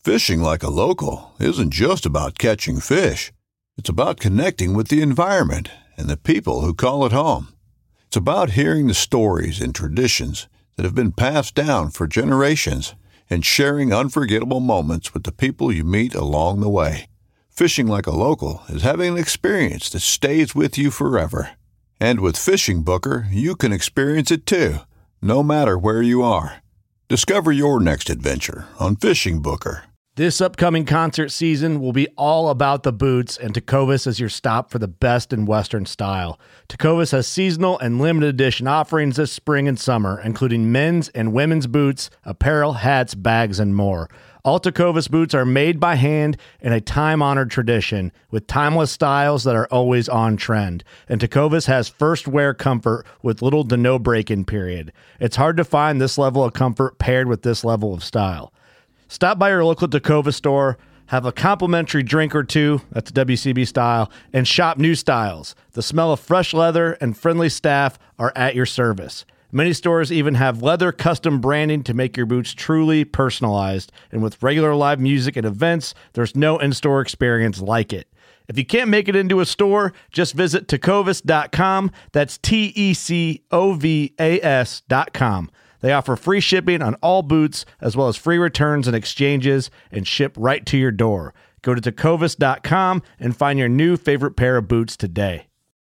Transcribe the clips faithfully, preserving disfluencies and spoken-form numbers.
Fishing like a local isn't just about catching fish. It's about connecting with the environment and the people who call it home. It's about hearing the stories and traditions that have been passed down for generations and sharing unforgettable moments with the people you meet along the way. Fishing like a local is having an experience that stays with you forever. And with Fishing Booker, you can experience it too, no matter where you are. Discover your next adventure on Fishing Booker. This upcoming concert season will be all about the boots, and Tecovas is your stop for the best in Western style. Tecovas has seasonal and limited edition offerings this spring and summer, including men's and women's boots, apparel, hats, bags, and more. All Tecovas boots are made by hand in a time-honored tradition with timeless styles that are always on trend. And Tecovas has first wear comfort with little to no break-in period. It's hard to find this level of comfort paired with this level of style. Stop by your local Tecovas store, have a complimentary drink or two, that's W C B style, and shop new styles. The smell of fresh leather and friendly staff are at your service. Many stores even have leather custom branding to make your boots truly personalized. And with regular live music and events, there's no in-store experience like it. If you can't make it into a store, just visit tecovas dot com. That's T E C O V A S dot com. They offer free shipping on all boots, as well as free returns and exchanges, and ship right to your door. Go to tecovas dot com and find your new favorite pair of boots today.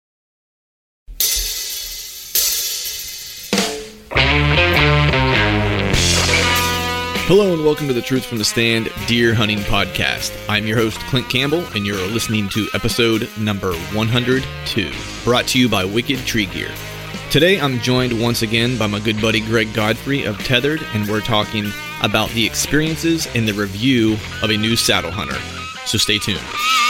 Hello and welcome to the Truth from the Stand Deer Hunting Podcast. I'm your host, Clint Campbell, and you're listening to episode number one hundred two, brought to you by Wicked Tree Gear. Today, I'm joined once again by my good buddy Greg Godfrey of Tethered, and we're talking about the experiences and the review of a new saddle hunter. So stay tuned.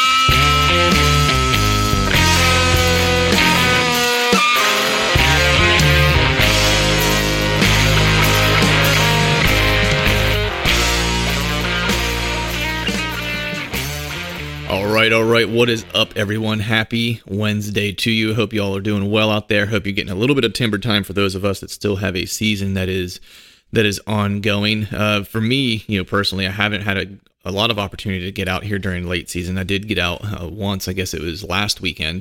All right, all right. What is up, everyone? Happy Wednesday to you. Hope you all are doing well out there. Hope you're getting a little bit of timber time for those of us that still have a season that is that is ongoing. Uh, for me, you know, personally, I haven't had a, a lot of opportunity to get out here during late season. I did get out uh, once. I guess it was last weekend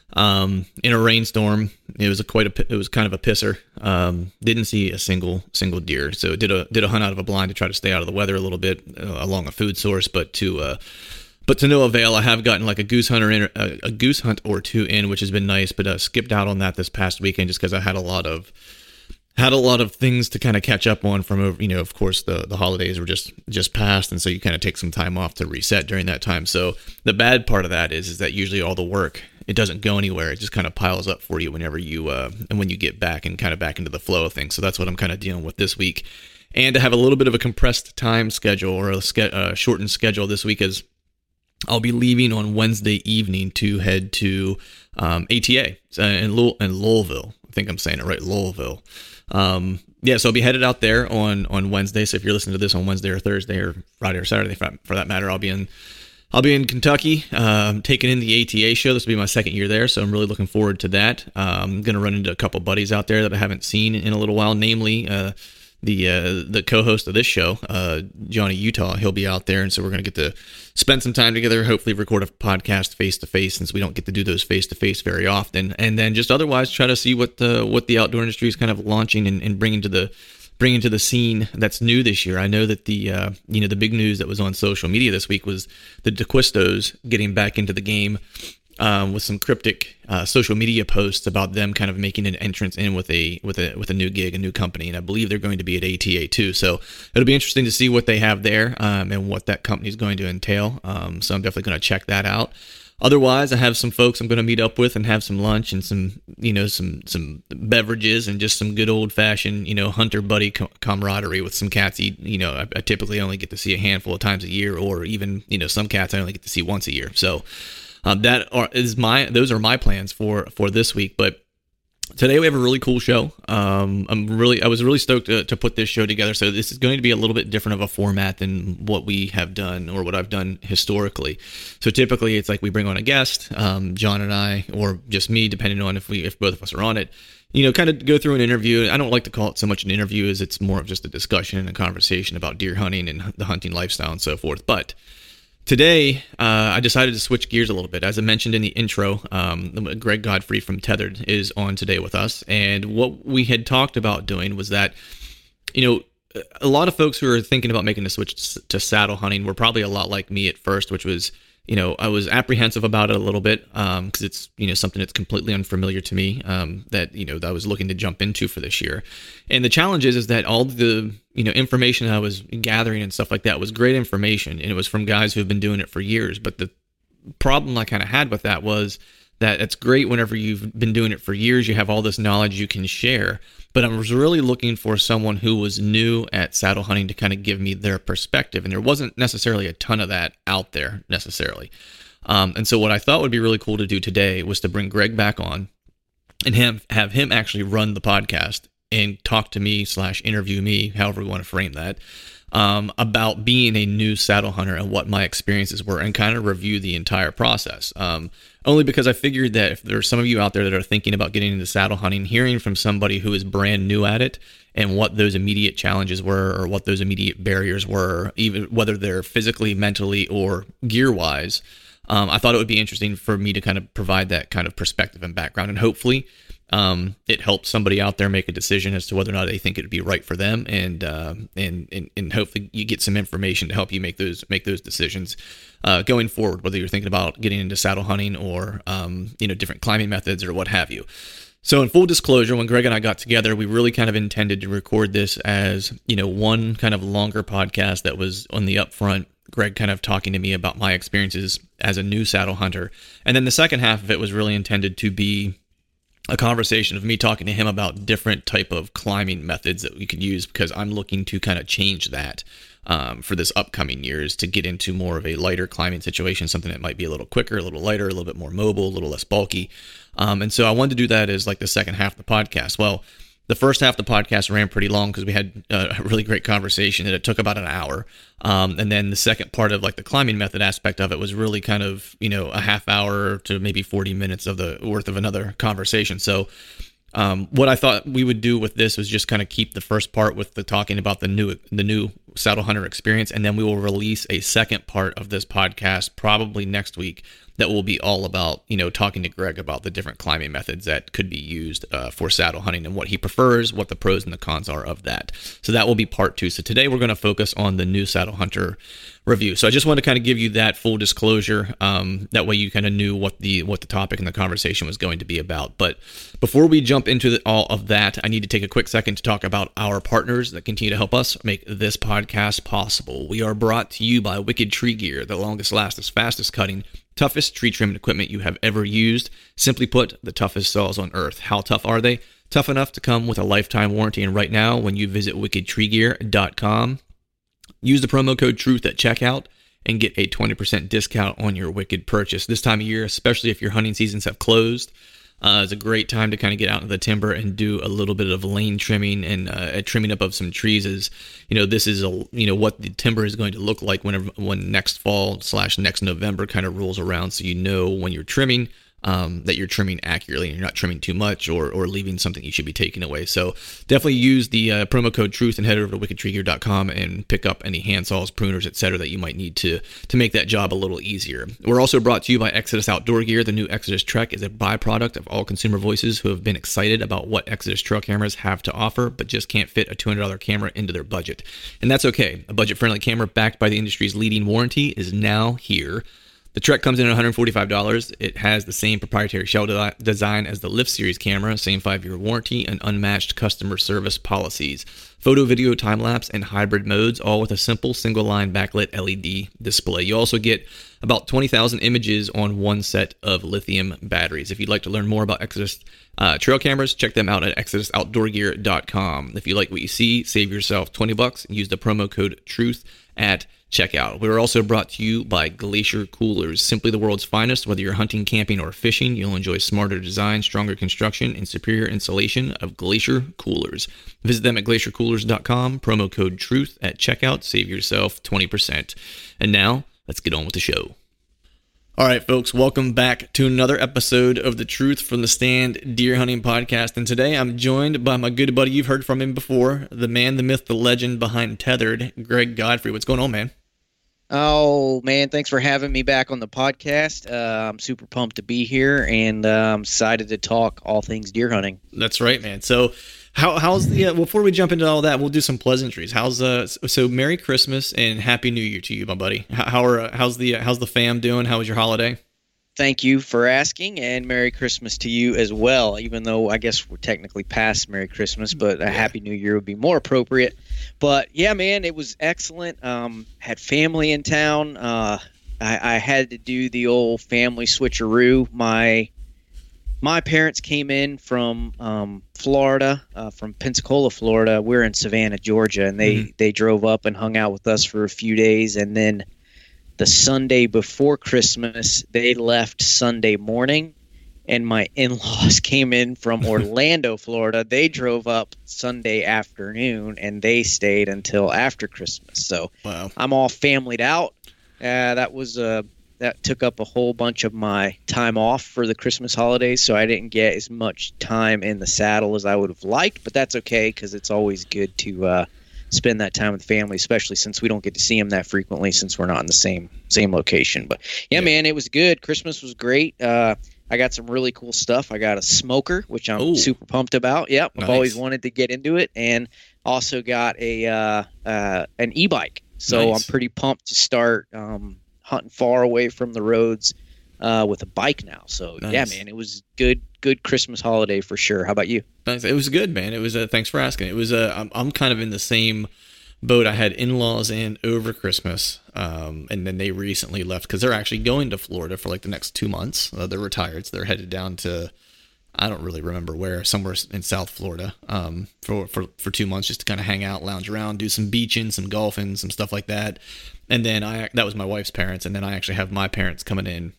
um, in a rainstorm. It was a quite a it was kind of a pisser. Um, didn't see a single single deer. So did a did a hunt out of a blind to try to stay out of the weather a little bit uh, along a food source, but to uh, But to no avail. I have gotten like a goose hunter in, a, a goose hunt or two in, which has been nice. But uh, skipped out on that this past weekend just because I had a lot of had a lot of things to kind of catch up on from, you know, of course the the holidays were just just passed, and so you kind of take some time off to reset during that time. So the bad part of that is is that usually all the work, it doesn't go anywhere. It just kind of piles up for you whenever you uh, and when you get back and kind of back into the flow of things. So that's what I'm kind of dealing with this week, and to have a little bit of a compressed time schedule or a ske- uh, shortened schedule this week is. I'll be leaving on Wednesday evening to head to um, A T A uh, in, Louis- in Louisville. I think I'm saying it right, Louisville. Um, yeah, so I'll be headed out there on, on Wednesday. So if you're listening to this on Wednesday or Thursday or Friday or Saturday, for, for that matter, I'll be in I'll be in Kentucky, um, taking in the A T A show. This will be my second year there, so I'm really looking forward to that. Um, I'm going to run into a couple buddies out there that I haven't seen in a little while, namely uh, the uh, the co-host of this show, uh, Johnny Utah. He'll be out there, and so we're going to get to spend some time together, hopefully record a podcast face-to-face, since we don't get to do those face-to-face very often, and then just otherwise try to see what the, what the outdoor industry is kind of launching and, and bringing to the bringing to the scene that's new this year. I know that the uh, you know the big news that was on social media this week was the DeQuistos getting back into the game um, with some cryptic uh, social media posts about them kind of making an entrance in with a with a with a new gig, a new company, and I believe they're going to be at A T A too. So it'll be interesting to see what they have there um, and what that company is going to entail. Um, so I'm definitely going to check that out. Otherwise, I have some folks I'm going to meet up with and have some lunch and some, you know, some some beverages and just some good old fashioned, you know, hunter buddy com- camaraderie with some cats. You, you know, I, I typically only get to see a handful of times a year, or even, you know, some cats I only get to see once a year. So um, that are, is my those are my plans for for this week. But Today we have a really cool show. Um, I'm really, I was really stoked to, to put this show together. So this is going to be a little bit different of a format than what we have done or what I've done historically. So typically it's like we bring on a guest, um, John and I, or just me, depending on if we, if both of us are on it, you know, kind of go through an interview. I don't like to call it so much an interview as it's more of just a discussion and a conversation about deer hunting and the hunting lifestyle and so forth. But today, uh, I decided to switch gears a little bit. As I mentioned in the intro, um, Greg Godfrey from Tethered is on today with us. And what we had talked about doing was that, you know, a lot of folks who are thinking about making the switch to saddle hunting were probably a lot like me at first, which was, you know, I was apprehensive about it a little bit um, because it's, you know, something that's completely unfamiliar to me um, that, you know, that I was looking to jump into for this year. And the challenge is, is that all the, you know, information I was gathering and stuff like that was great information. And it was from guys who have been doing it for years. But the problem I kind of had with that was that it's great whenever you've been doing it for years, you have all this knowledge you can share. But I was really looking for someone who was new at saddle hunting to kind of give me their perspective. And there wasn't necessarily a ton of that out there necessarily. Um, and so what I thought would be really cool to do today was to bring Greg back on and have, have him actually run the podcast and talk to me slash interview me, however we want to frame that, um, about being a new saddle hunter and what my experiences were and kind of review the entire process. Um, only because I figured that if there's some of you out there that are thinking about getting into saddle hunting, hearing from somebody who is brand new at it and what those immediate challenges were or what those immediate barriers were, even whether they're physically, mentally, or gear-wise, um, I thought it would be interesting for me to kind of provide that kind of perspective and background. And hopefully um, it helps somebody out there make a decision as to whether or not they think it would be right for them. And, uh, and, and, and hopefully you get some information to help you make those, make those decisions uh, going forward, whether you're thinking about getting into saddle hunting or, um, you know, different climbing methods or what have you. So in full disclosure, when Greg and I got together, we really kind of intended to record this as, you know, one kind of longer podcast that was on the upfront, Greg kind of talking to me about my experiences as a new saddle hunter. And then the second half of it was really intended to be a conversation of me talking to him about different type of climbing methods that we could use, because I'm looking to kind of change that um, for this upcoming years to get into more of a lighter climbing situation, something that might be a little quicker, a little lighter, a little bit more mobile, a little less bulky. Um, and so I wanted to do that as like the second half of the podcast. Well, the first half of the podcast ran pretty long because we had a really great conversation and it took about an hour. Um, and then the second part of like the climbing method aspect of it was really kind of, you know, a half hour to maybe forty minutes of the worth of another conversation. So um, what I thought we would do with this was just kind of keep the first part with the talking about the new, the new saddle hunter experience. And then we will release a second part of this podcast probably next week that will be all about, you know, talking to Greg about the different climbing methods that could be used uh, for saddle hunting and what he prefers, what the pros and the cons are of that. So that will be part two. So today we're going to focus on the new saddle hunter review. So I just wanted to kind of give you that full disclosure. Um, that way you kind of knew what the what the topic and the conversation was going to be about. But before we jump into the, all of that, I need to take a quick second to talk about our partners that continue to help us make this podcast possible. We are brought to you by Wicked Tree Gear, the longest lasting, fastest cutting, toughest tree trimming equipment you have ever used. Simply put, the toughest saws on earth. How tough are they? Tough enough to come with a lifetime warranty. And right now, when you visit wicked tree gear dot com, use the promo code TRUTH at checkout and get a twenty percent discount on your Wicked purchase. This time of year, especially if your hunting seasons have closed, uh, is a great time to kind of get out into the timber and do a little bit of lane trimming and uh, trimming up of some trees. Is, you know, this is a, you know, what the timber is going to look like whenever when next fall slash next November kind of rolls around, so you know when you're trimming um, that you're trimming accurately and you're not trimming too much or or leaving something you should be taking away. So definitely use the uh, promo code TRUTH and head over to wicked tree gear dot com and pick up any handsaws, pruners, et cetera that you might need to to make that job a little easier. We're also brought to you by Exodus Outdoor Gear. The new Exodus Trek is a byproduct of all consumer voices who have been excited about what Exodus trail cameras have to offer, but just can't fit a two hundred dollars camera into their budget. And that's okay. A budget-friendly camera backed by the industry's leading warranty is now here. The Trek comes in at one hundred forty-five dollars. It has the same proprietary shell de- design as the Lift Series camera, same five-year warranty, and unmatched customer service policies. Photo, video, time-lapse, and hybrid modes, all with a simple single-line backlit L E D display. You also get about twenty thousand images on one set of lithium batteries. If you'd like to learn more about Exodus uh, trail cameras, check them out at exodus outdoor gear dot com. If you like what you see, save yourself twenty bucks and use the promo code TRUTH at checkout. We are also brought to you by Glacier Coolers, simply the world's finest. Whether you're hunting, camping, or fishing, you'll enjoy smarter design, stronger construction, and superior insulation of Glacier Coolers. Visit them at glacier coolers dot com, promo code TRUTH at checkout, save yourself twenty percent. And now, let's get on with the show. All right, folks, welcome back to another episode of the Truth from the Stand Deer Hunting Podcast. And today I'm joined by my good buddy, you've heard from him before, the man, the myth, the legend behind Tethered, Greg Godfrey. What's going on, man? Oh, man, thanks for having me back on the podcast. Uh, I'm super pumped to be here, and uh, I'm excited to talk all things deer hunting. That's right, man. So how, how's the, uh, before we jump into all that, we'll do some pleasantries. How's uh, so Merry Christmas and Happy New Year to you, my buddy. How, how are, uh, how's the, uh, how's the fam doing? How was your holiday? Thank you for asking, and Merry Christmas to you as well, even though I guess we're technically past Merry Christmas, but a yeah. Happy New Year would be more appropriate. But, yeah, man, it was excellent. Um, had family in town. Uh, I, I had to do the old family switcheroo. My my parents came in from um, Florida, uh, from Pensacola, Florida. We're in Savannah, Georgia, and they, mm-hmm. they drove up and hung out with us for a few days, and then the Sunday before Christmas, they left Sunday morning, and my in-laws came in from Orlando, Florida. They drove up Sunday afternoon, and they stayed until after Christmas. So wow. I'm all familyed out. Uh, that was uh, that took up a whole bunch of my time off for the Christmas holidays, so I didn't get as much time in the saddle as I would have liked, but that's okay because it's always good to uh, – spend that time with family, especially since we don't get to see them that frequently since we're not in the same same location. But yeah, yeah. man, it was good. Christmas was great. Uh, I got some really cool stuff. I got a smoker, which I'm Ooh. super pumped about. Yep, nice. I've always wanted to get into it, and also got a uh, uh, an e-bike. So nice. I'm pretty pumped to start um, hunting far away from the roads uh, with a bike now. So nice. yeah, man, it was good. Good Christmas holiday for sure. How about you? It was good, man. It was. Uh, thanks for asking. It was. Uh, I'm, I'm kind of in the same boat. I had in-laws in over Christmas, um, and then they recently left because they're actually going to Florida for like the next two months. Uh, they're retired, so they're headed down to, I don't really remember where, somewhere in South Florida, um, for for for two months just to kind of hang out, lounge around, do some beaching, some golfing, some stuff like that. And then I that was my wife's parents, and then I actually have my parents coming in,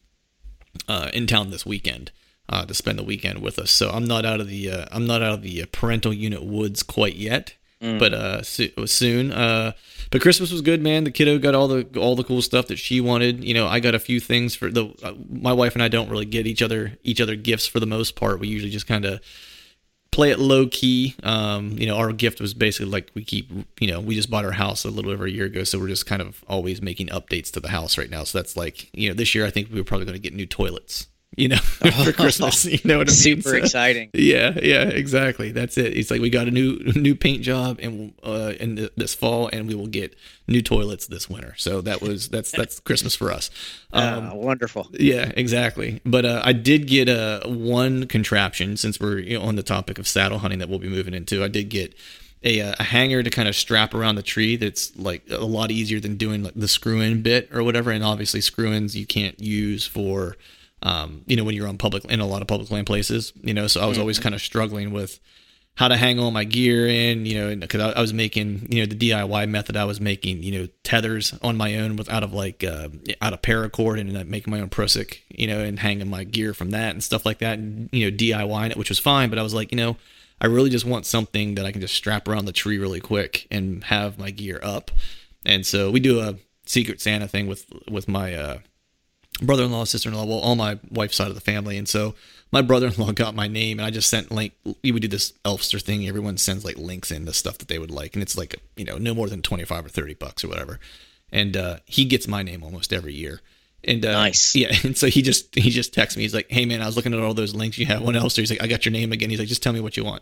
uh, in town this weekend. Uh, to spend the weekend with us, so I'm not out of the uh, I'm not out of the parental unit woods quite yet, mm. but uh, so, soon. Uh, but Christmas was good, man. The kiddo got all the all the cool stuff that she wanted. You know, I got a few things for the. Uh, my wife and I don't really get each other each other gifts for the most part. We usually just kind of play it low key. Um, you know, our gift was basically like we keep. You know, we just bought our house a little over a year ago, so we're just kind of always making updates to the house right now. So that's like, you know, this year I think we were probably going to get new toilets. You know, for Christmas, you know what I mean? Super so, exciting. Yeah, yeah, exactly. That's it. It's like we got a new new paint job and uh, in the, this fall, and we will get new toilets this winter. So that was that's that's Christmas for us. Um, uh, wonderful. Yeah, exactly. But uh, I did get a uh, one contraption since we're you know, on the topic of saddle hunting that we'll be moving into. I did get a, a hanger to kind of strap around the tree. That's like a lot easier than doing like the screw-in bit or whatever. And obviously, screw-ins you can't use for. Um, you know, when you're on public, in a lot of public land places, you know, so I was mm-hmm. always kind of struggling with how to hang all my gear in, you know, because I, I was making, you know, the D I Y method. I was making, you know, tethers on my own with out of like, uh, out of paracord and uh, making my own prosic, you know, and hanging my gear from that and stuff like that. And, you know, DIYing it, which was fine. But I was like, you know, I really just want something that I can just strap around the tree really quick and have my gear up. And so we do a Secret Santa thing with, with my, uh, brother-in-law, sister-in-law, well, all my wife's side of the family. And so my brother-in-law got my name, and I just sent like, we would do this Elfster thing. Everyone sends like links in the stuff that they would like. And it's like, you know, no more than twenty-five or thirty bucks or whatever. And uh, he gets my name almost every year. And uh, nice. Yeah. And so he just, he just texts me. He's like, hey man, I was looking at all those links you have on Elfster. He's like, I got your name again. He's like, just tell me what you want.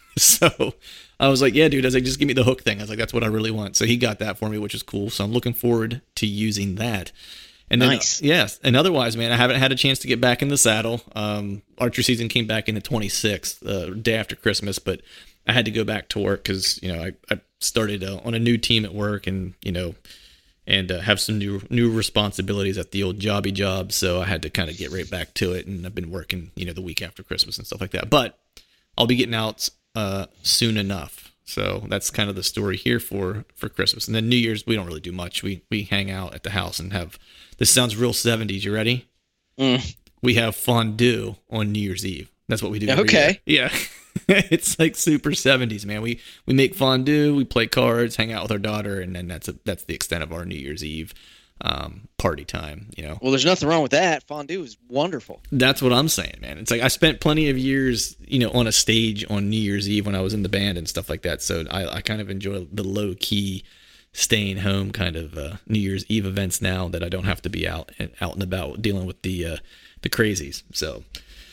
So I was like, yeah, dude. I was like, just give me the hook thing. I was like, that's what I really want. So he got that for me, which is cool. So I'm looking forward to using that. And then, nice. Yes. And otherwise, man, I haven't had a chance to get back in the saddle. Um, archery season came back in the twenty-sixth, uh, day after Christmas, but I had to go back to work because, you know, I, I started uh, on a new team at work and, you know, and uh, have some new new responsibilities at the old jobby job. So I had to kind of get right back to it. And I've been working, you know, the week after Christmas and stuff like that. But I'll be getting out uh, soon enough. So that's kind of the story here for, for Christmas. And then New Year's, we don't really do much. We we hang out at the house and have, this sounds real seventies. You ready? Mm. We have fondue on New Year's Eve. That's what we do. every Okay. year. Yeah. It's like super seventies, man. We we make fondue, we play cards, hang out with our daughter, and then that's a, that's the extent of our New Year's Eve um, party time, you know. Well, there's nothing wrong with that. Fondue is wonderful. That's what I'm saying, man. It's like I spent plenty of years, you know, on a stage on New Year's Eve when I was in the band and stuff like that. So I, I kind of enjoy the low key, staying home kind of uh, New Year's Eve events now that I don't have to be out and out and about dealing with the uh, the crazies. So,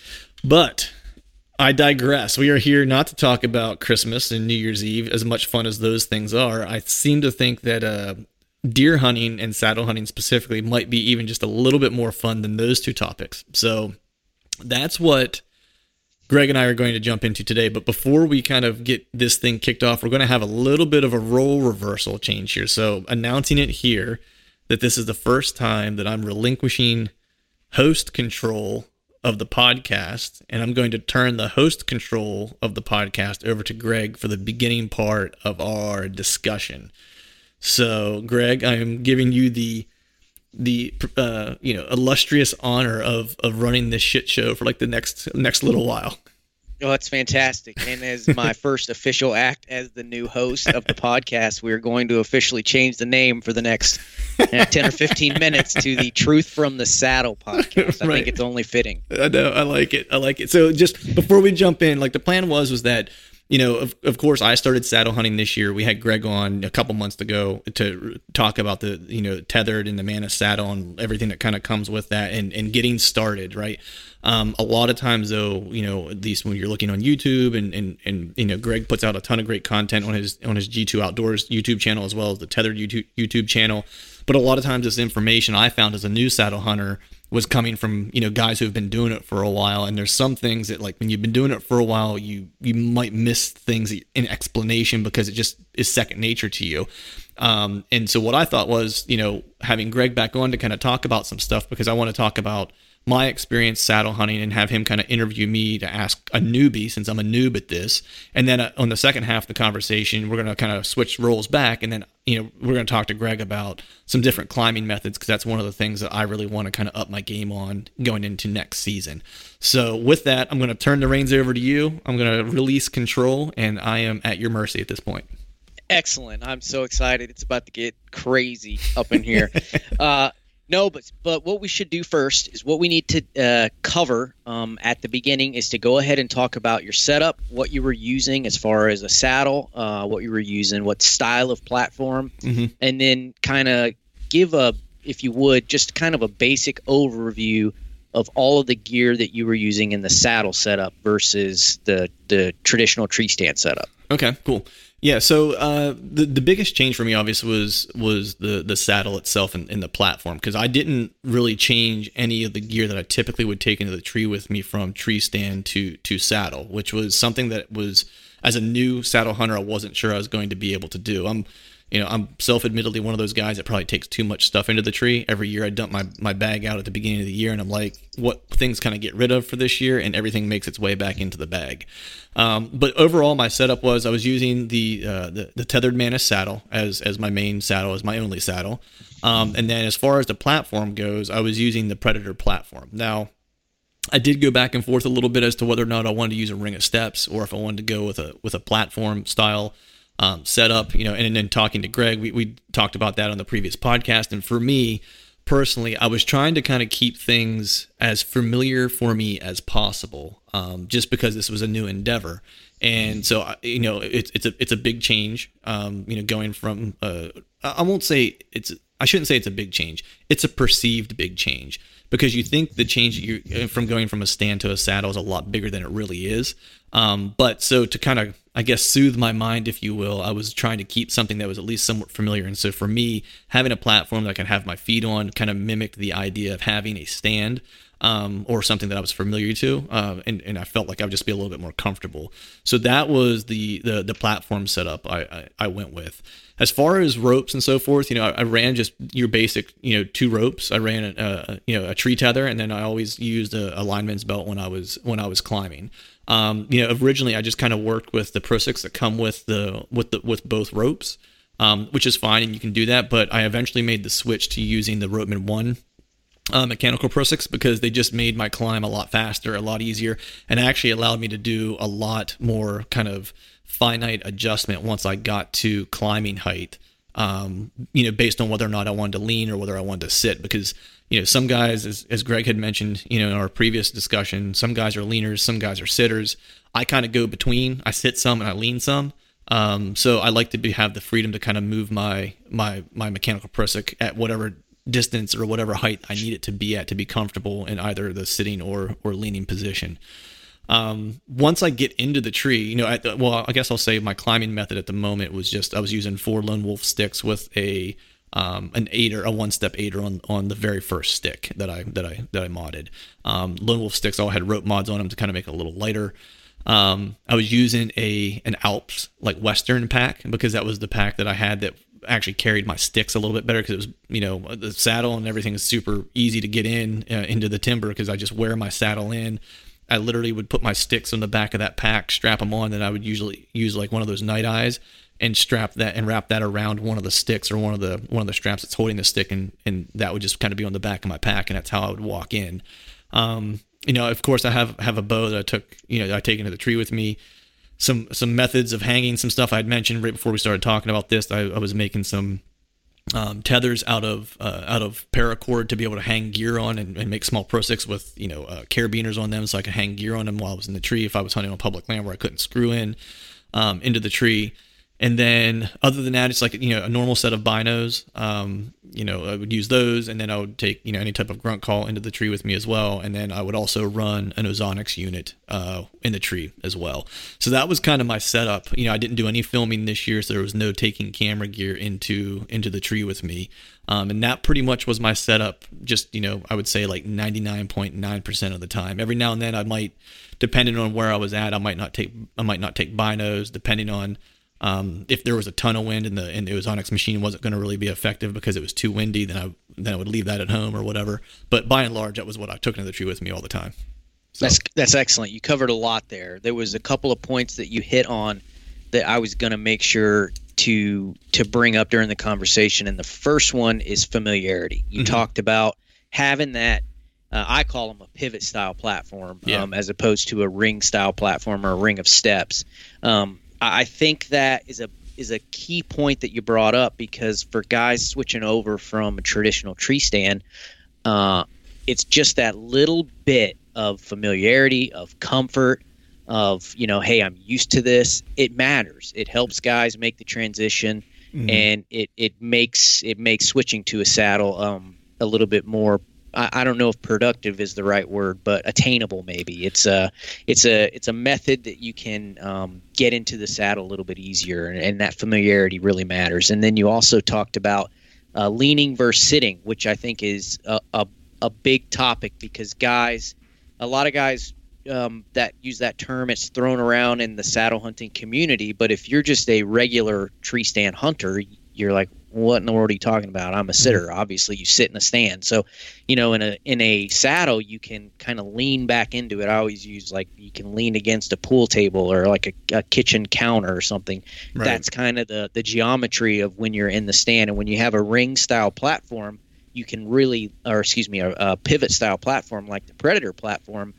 but I digress. We are here not to talk about Christmas and New Year's Eve, as much fun as those things are. I seem to think that uh, deer hunting and saddle hunting specifically might be even just a little bit more fun than those two topics. So that's what Greg and I are going to jump into today. But before we kind of get this thing kicked off, we're going to have a little bit of a role reversal change here. So announcing it here that this is the first time that I'm relinquishing host control of the podcast, and I'm going to turn the host control of the podcast over to Greg for the beginning part of our discussion. So, Greg, I am giving you the the uh, you know illustrious honor of of running this shit show for like the next next little while. Oh, that's fantastic. And as my first official act as the new host of the podcast, we're going to officially change the name for the next uh, ten or fifteen minutes to the Truth from the Saddle podcast. I Right. think it's only fitting. I know, I like it. I like it. So just before we jump in, like the plan was was that, you know, of, of course, I started saddle hunting this year. We had Greg on a couple months ago to talk about the, you know, tethered and the Manus saddle and everything that kind of comes with that and, and getting started, right? Um, a lot of times, though, you know, at least when you're looking on YouTube and, and, and, you know, Greg puts out a ton of great content on his on his G two Outdoors YouTube channel as well as the tethered YouTube, YouTube channel. But a lot of times this information I found as a new saddle hunter was coming from, you know, guys who have been doing it for a while. And there's some things that, like, when you've been doing it for a while, you you might miss things in explanation because it just is second nature to you. Um, and so what I thought was, you know, having Greg back on to kind of talk about some stuff, because I want to talk about my experience saddle hunting and have him kind of interview me to ask a newbie, since I'm a noob at this. And then uh, on the second half of the conversation, we're going to kind of switch roles back. And then, you know, we're going to talk to Greg about some different climbing methods, because that's one of the things that I really want to kind of up my game on going into next season. So with that, I'm going to turn the reins over to you. I'm going to release control, and I am at your mercy at this point. Excellent. I'm so excited. It's about to get crazy up in here. uh, no, but but what we should do first is what we need to uh, cover um, at the beginning is to go ahead and talk about your setup, what you were using as far as a saddle, uh, what you were using, what style of platform, Mm-hmm. and then kind of give a, if you would, just kind of a basic overview of all of the gear that you were using in the saddle setup versus the the traditional tree stand setup. Okay, cool. Yeah, so uh, the the biggest change for me, obviously, was was the the saddle itself and, and the platform, because I didn't really change any of the gear that I typically would take into the tree with me from tree stand to to saddle, which was something that was, as a new saddle hunter, I wasn't sure I was going to be able to do. I'm You know, I'm self-admittedly one of those guys that probably takes too much stuff into the tree. Every year I dump my, my bag out at the beginning of the year, and I'm like, what things can I get rid of for this year? And everything makes its way back into the bag. Um, but overall, my setup was I was using the uh, the, the tethered Manus saddle as as my main saddle, as my only saddle. Um, and then as far as the platform goes, I was using the Predator platform. Now, I did go back and forth a little bit as to whether or not I wanted to use a ring of steps or if I wanted to go with a with a platform style Um, set up, you know, and then talking to Greg, we, we talked about that on the previous podcast. And for me personally, I was trying to kind of keep things as familiar for me as possible, um, just because this was a new endeavor. And so, you know, it's it's a it's a big change, um, you know, going from, uh, I won't say it's, I shouldn't say it's a big change. It's a perceived big change, because you think the change you from going from a stand to a saddle is a lot bigger than it really is. Um, but so to kind of, I guess, soothe my mind, if you will, I was trying to keep something that was at least somewhat familiar. And so for me, having a platform that I can have my feet on kind of mimicked the idea of having a stand. um, or something that I was familiar to, uh, and and I felt like I would just be a little bit more comfortable. So that was the the the platform setup I I, I went with. As far as ropes and so forth, you know, I, I ran just your basic, you know, two ropes. I ran a, a you know a tree tether, and then I always used a, a lineman's belt when I was when I was climbing. Um, you know, originally I just kind of worked with the Pro six that come with the with the with both ropes, um, which is fine, and you can do that. But I eventually made the switch to using the Ropeman One uh, mechanical Pro six because they just made my climb a lot faster, a lot easier, and actually allowed me to do a lot more kind of finite adjustment once I got to climbing height. Um, you know, based on whether or not I wanted to lean or whether I wanted to sit, because you know, some guys, as, as Greg had mentioned, you know, in our previous discussion, some guys are leaners, some guys are sitters. I kind of go between. I sit some and I lean some. Um, so I like to be, have the freedom to kind of move my my my mechanical Pro six at whatever distance or whatever height I need it to be at to be comfortable in either the sitting or or leaning position. Um, once I get into the tree, you know, I, well, I guess I'll say my climbing method at the moment was just I was using four Lone Wolf sticks with a Um, an aider, a one-step aider on, on the very first stick that I that I that I modded. Um, Lone Wolf sticks all had rope mods on them to kind of make it a little lighter. Um, I was using a an Alps like Western pack because that was the pack that I had that actually carried my sticks a little bit better because it was, you know, the saddle and everything is super easy to get in uh, into the timber because I just wear my saddle in. I literally would put my sticks on the back of that pack, strap them on, then I would usually use like one of those night eyes and strap that and wrap that around one of the sticks or one of the one of the straps that's holding the stick, and and that would just kind of be on the back of my pack, and that's how I would walk in. Um, you know, of course, I have have a bow that I took, you know, I take into the tree with me. Some some methods of hanging, some stuff I'd mentioned right before we started talking about this. I, I was making some um, tethers out of uh, out of paracord to be able to hang gear on and, and make small Pro six with, you know, uh, carabiners on them, so I could hang gear on them while I was in the tree if I was hunting on public land where I couldn't screw in um, into the tree. And then other than that, it's like, you know, a normal set of binos. Um, you know, I would use those, and then I would take, you know, any type of grunt call into the tree with me as well. And then I would also run an Ozonics unit uh, in the tree as well. So that was kind of my setup. You know, I didn't do any filming this year, so there was no taking camera gear into into the tree with me. Um, and that pretty much was my setup. Just, you know, I would say like ninety-nine point nine percent of the time. Every now and then I might, depending on where I was at, I might not take I might not take binos, depending on Um, if there was a ton of wind and the and the Ozonics machine wasn't going to really be effective because it was too windy, then I then I would leave that at home or whatever. But by and large, that was what I took into the tree with me all the time. So. That's that's excellent. You covered a lot there. There was a couple of points that you hit on that I was going to make sure to to bring up during the conversation. And the first one is familiarity. You mm-hmm. talked about having that. Uh, I call them a pivot style platform, yeah. um, as opposed to a ring style platform or a ring of steps. Um, I think that is a is a key point that you brought up, because for guys switching over from a traditional tree stand, uh, it's just that little bit of familiarity, of comfort, of, you know, hey, I'm used to this. It matters. It helps guys make the transition, mm-hmm. and it, it makes it makes switching to a saddle um, a little bit more. I don't know if productive is the right word, but attainable maybe. It's a it's a it's a method that you can um, get into the saddle a little bit easier, and, and that familiarity really matters. And then you also talked about uh, leaning versus sitting, which I think is a, a a big topic, because guys, a lot of guys um, that use that term, it's thrown around in the saddle hunting community. But if you're just a regular tree stand hunter, you're like, what in the world are you talking about? I'm a sitter. Obviously, you sit in a stand. So, you know, in a in a saddle, you can kind of lean back into it. I always use, like, you can lean against a pool table or like a, a kitchen counter or something. Right. That's kind of the, the geometry of when you're in the stand. And when you have a ring style platform, you can really, or excuse me, a, a pivot style platform like the Predator platform,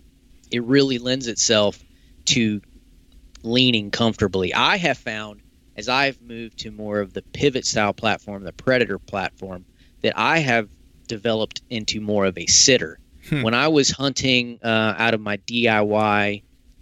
it really lends itself to leaning comfortably. I have found, as I've moved to more of the pivot style platform, the Predator platform, that I have developed into more of a sitter. Hmm. When I was hunting uh, out of my D I Y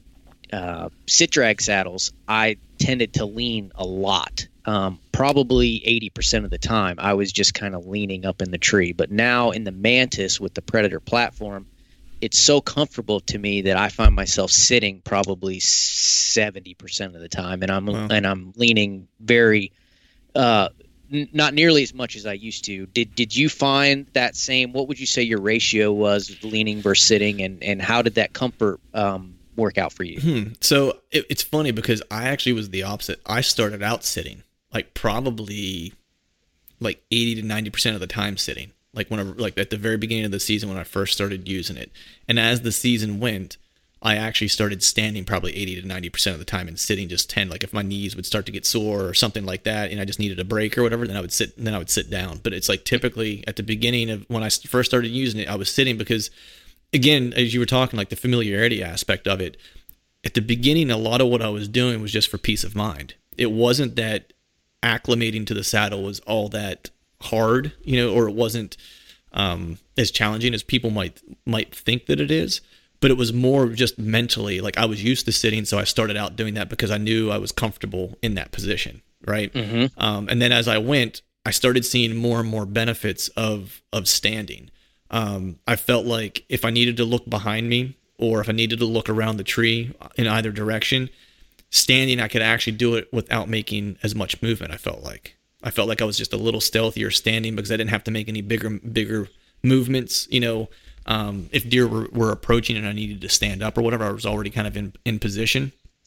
uh, sit drag saddles, I tended to lean a lot. Um, probably eighty percent of the time, I was just kind of leaning up in the tree. But now in the Mantis with the Predator platform, it's so comfortable to me that I find myself sitting probably seventy percent of the time, and I'm wow. and I'm leaning very, uh, n- not nearly as much as I used to. Did did you find that same? What would you say your ratio was, leaning versus sitting, and and how did that comfort um, work out for you? Hmm. So it, it's funny because I actually was the opposite. I started out sitting, like probably like eighty to ninety percent of the time sitting. Like when I, like at the very beginning of the season when I first started using it, and as the season went, I actually started standing probably eighty to ninety percent of the time and sitting just ten. Like if my knees would start to get sore or something like that and I just needed a break or whatever, then I would sit, then I would sit down. But it's like typically at the beginning of when I first started using it, I was sitting because, again, as you were talking, like the familiarity aspect of it, at the beginning, a lot of what I was doing was just for peace of mind. It wasn't that acclimating to the saddle was all that hard, you know, or it wasn't um, as challenging as people might might think that it is. But it was more just mentally, like I was used to sitting, so I started out doing that because I knew I was comfortable in that position, right? Mm-hmm. Um, and then as I went, I started seeing more and more benefits of of standing. Um, I felt like if I needed to look behind me or if I needed to look around the tree in either direction, standing, I could actually do it without making as much movement, I felt like. I felt like I was just a little stealthier standing because I didn't have to make any bigger bigger movements, you know. Um, if deer were, were approaching and I needed to stand up or whatever, I was already kind of in, in position.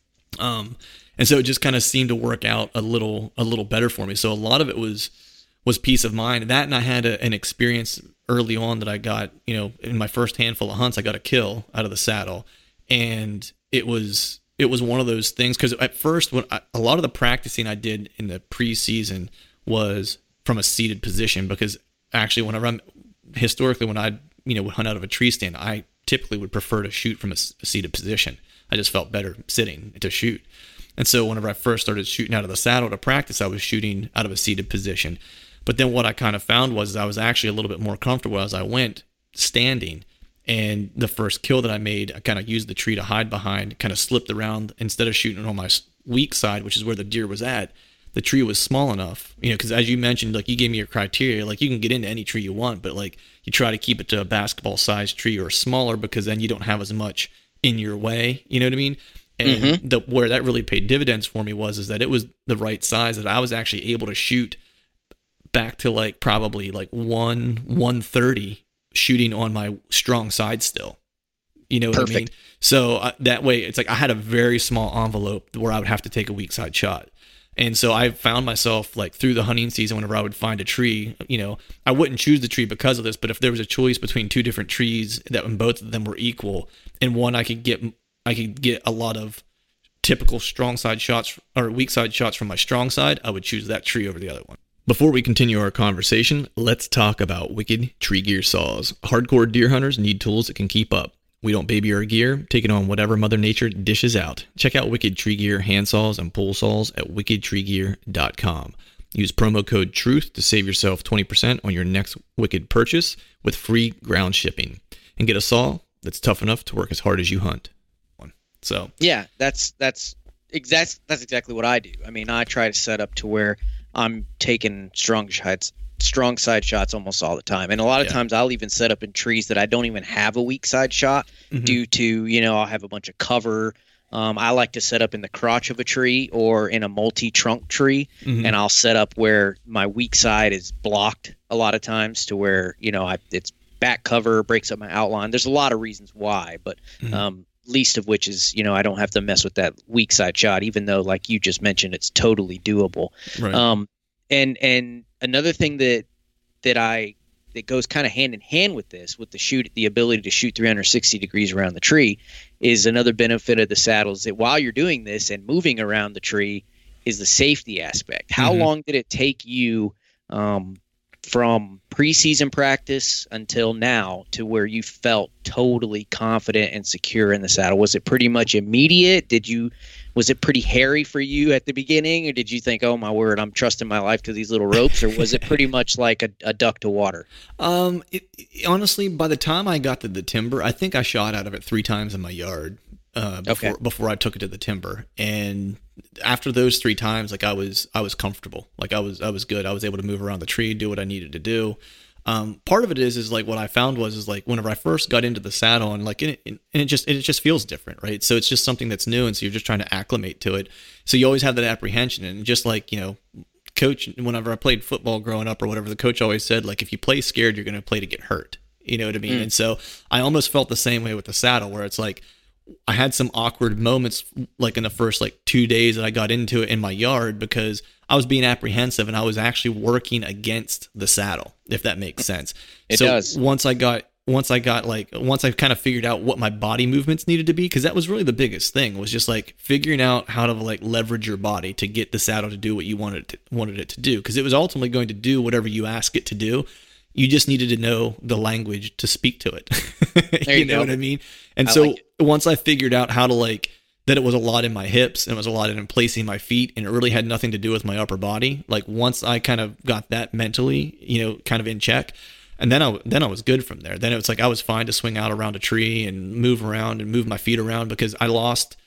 Um, and so it just kind of seemed to work out a little, a little better for me. So a lot of it was, was peace of mind. That, and I had a, an experience early on that I got, you know, in my first handful of hunts, I got a kill out of the saddle, and it was, it was one of those things. Cause at first, when I, a lot of the practicing I did in the preseason was from a seated position, because actually whenever I'm historically, when I, you know, would hunt out of a tree stand, I typically would prefer to shoot from a, a seated position. I just felt better sitting to shoot. And so whenever I first started shooting out of the saddle to practice, I was shooting out of a seated position. But then what I kind of found was I was actually a little bit more comfortable as I went standing. And the first kill that I made, I kind of used the tree to hide behind, kind of slipped around. Instead of shooting on my weak side, which is where the deer was at, the tree was small enough, you know, because as you mentioned, like you gave me your criteria, like you can get into any tree you want, but like you try to keep it to a basketball sized tree or smaller, because then you don't have as much in your way, you know what I mean? And mm-hmm. the, where that really paid dividends for me was, is that it was the right size that I was actually able to shoot back to like probably like one, one thirty shooting on my strong side still, you know what Perfect. I mean? So uh, that way it's like I had a very small envelope where I would have to take a weak side shot. And so I found myself like through the hunting season, whenever I would find a tree, you know, I wouldn't choose the tree because of this, but if there was a choice between two different trees that when both of them were equal, and one I could get, I could get a lot of typical strong side shots or weak side shots from my strong side, I would choose that tree over the other one. Before we continue our conversation, let's talk about Wicked Tree Gear Saws. Hardcore deer hunters need tools that can keep up. We don't baby our gear, taking on whatever Mother Nature dishes out. Check out Wicked Tree Gear hand saws and pull saws at wicked tree gear dot com. Use promo code TRUTH to save yourself twenty percent on your next Wicked purchase with free ground shipping. And get a saw that's tough enough to work as hard as you hunt. So yeah, that's that's exact that's exactly what I do. I mean, I try to set up to where I'm taking strong shots, strong side shots almost all the time. And a lot of yeah. times I'll even set up in trees that I don't even have a weak side shot mm-hmm. due to, you know, I'll have a bunch of cover. Um, I like to set up in the crotch of a tree or in a multi-trunk tree, mm-hmm. and I'll set up where my weak side is blocked a lot of times to where, you know, I, it's back cover, breaks up my outline. There's a lot of reasons why, but mm-hmm. um, least of which is, you know, I don't have to mess with that weak side shot, even though, like you just mentioned, it's totally doable. Right. Um, and and another thing that that I that goes kind of hand in hand with this, with the shoot, the ability to shoot three hundred sixty degrees around the tree, is another benefit of the saddles. That while you're doing this and moving around the tree, is the safety aspect. How mm-hmm. long did it take you um, from preseason practice until now to where you felt totally confident and secure in the saddle? Was it pretty much immediate? Did you, was it pretty hairy for you at the beginning, or did you think, oh my word, I'm trusting my life to these little ropes, or was it pretty much like a, a duck to water? Um, it, it, honestly, by the time I got to the timber, I think I shot out of it three times in my yard uh, before, okay. before I took it to the timber. And after those three times, like I was, I was comfortable. Like I was, I was good. I was able to move around the tree, do what I needed to do. Um, part of it is, is like what I found was, is like whenever I first got into the saddle and like, it, and it just, it just feels different, right? So it's just something that's new. And so you're just trying to acclimate to it. So you always have that apprehension, and just like, you know, coach, whenever I played football growing up or whatever, the coach always said, like, if you play scared, you're going to play to get hurt. You know what I mean? Mm. And so I almost felt the same way with the saddle, where it's like, I had some awkward moments, like in the first like two days that I got into it in my yard, because I was being apprehensive and I was actually working against the saddle, if that makes sense. It so does. once I got, once I got like, once I kind of figured out what my body movements needed to be, because that was really the biggest thing, was just like figuring out how to like leverage your body to get the saddle to do what you wanted it to, wanted it to do. Because it was ultimately going to do whatever you ask it to do. You just needed to know the language to speak to it. you, you know go. what I mean? And I so like once I figured out how to like, that it was a lot in my hips and it was a lot in placing my feet, and it really had nothing to do with my upper body. Like once I kind of got that mentally, you know, kind of in check, and then I, then I was good from there. Then it was like, I was fine to swing out around a tree and move around and move my feet around, because I lost,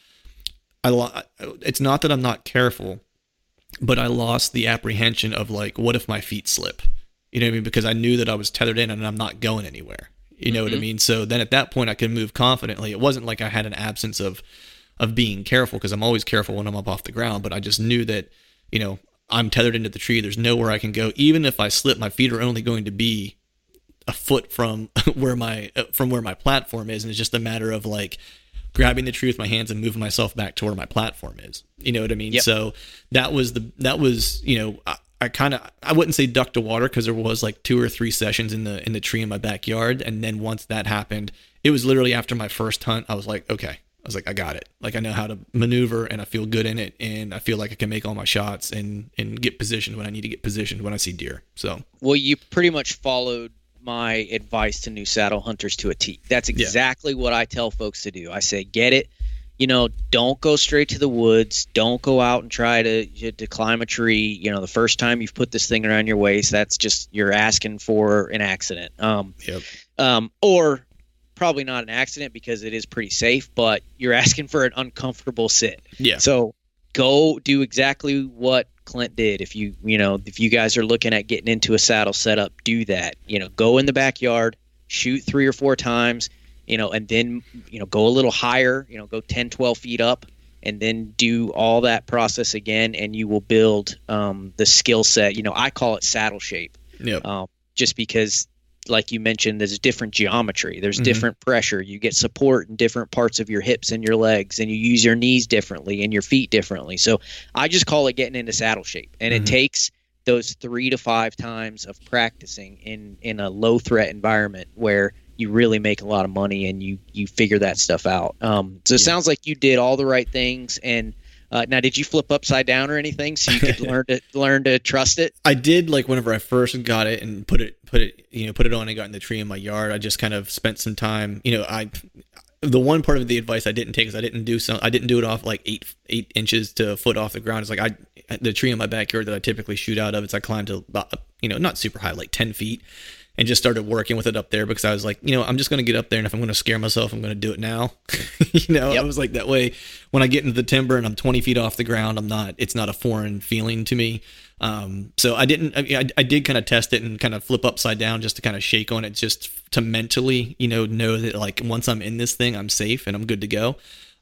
I lost, it's not that I'm not careful, but I lost the apprehension of like, what if my feet slip? You know what I mean? Because I knew that I was tethered in and I'm not going anywhere. You know mm-hmm. what I mean? So then at that point I could move confidently. It wasn't like I had an absence of, of being careful, because I'm always careful when I'm up off the ground, but I just knew that, you know, I'm tethered into the tree. There's nowhere I can go. Even if I slip, my feet are only going to be a foot from where my, from where my platform is. And it's just a matter of like grabbing the tree with my hands and moving myself back to where my platform is. You know what I mean? Yep. So that was the, that was, you know, I, I kind of, I wouldn't say duck to water, because there was like two or three sessions in the in the tree in my backyard, and then once that happened, it was literally after my first hunt, I was like, okay, I was like, I got it. Like I know how to maneuver, and I feel good in it, and I feel like I can make all my shots and and get positioned when I need to get positioned when I see deer. So well, you pretty much followed my advice to new saddle hunters to a T. That's exactly yeah. what I tell folks to do. I say, get it. You know, don't go straight to the woods. Don't go out and try to to climb a tree. You know, the first time you've put this thing around your waist, that's just, you're asking for an accident. Um, yep. um, or probably not an accident, because it is pretty safe, but you're asking for an uncomfortable sit. Yeah. So go do exactly what Clint did. If you, you know, if you guys are looking at getting into a saddle setup, do that. You know, go in the backyard, shoot three or four times. You know, and then, you know, go a little higher, you know, go ten, twelve feet up, and then do all that process again, and you will build um, the skill set. You know, I call it saddle shape. Yep. Um, just because, like you mentioned, there's different geometry. There's mm-hmm. different pressure. You get support in different parts of your hips and your legs, and you use your knees differently and your feet differently. So I just call it getting into saddle shape. And mm-hmm. it takes those three to five times of practicing in, in a low-threat environment where you really make a lot of money and you, you figure that stuff out. Um, so it yeah. sounds like you did all the right things. And uh, now, did you flip upside down or anything so you could learn to learn to trust it? I did. Like whenever I first got it and put it, put it, you know, put it on and got in the tree in my yard, I just kind of spent some time, you know, I, the one part of the advice I didn't take is I didn't do some, I didn't do it off like eight, eight inches to a foot off the ground. It's like I, the tree in my backyard that I typically shoot out of, it's I climbed to about, you know, not super high, like ten feet. And just started working with it up there, because I was like, you know, I'm just going to get up there, and if I'm going to scare myself, I'm going to do it now. you know, yep. I was like, that way, when I get into the timber and I'm twenty feet off the ground, I'm not, it's not a foreign feeling to me. Um, so I didn't, I, I did kind of test it and kind of flip upside down just to kind of shake on it, just to mentally, you know, know that like once I'm in this thing, I'm safe and I'm good to go.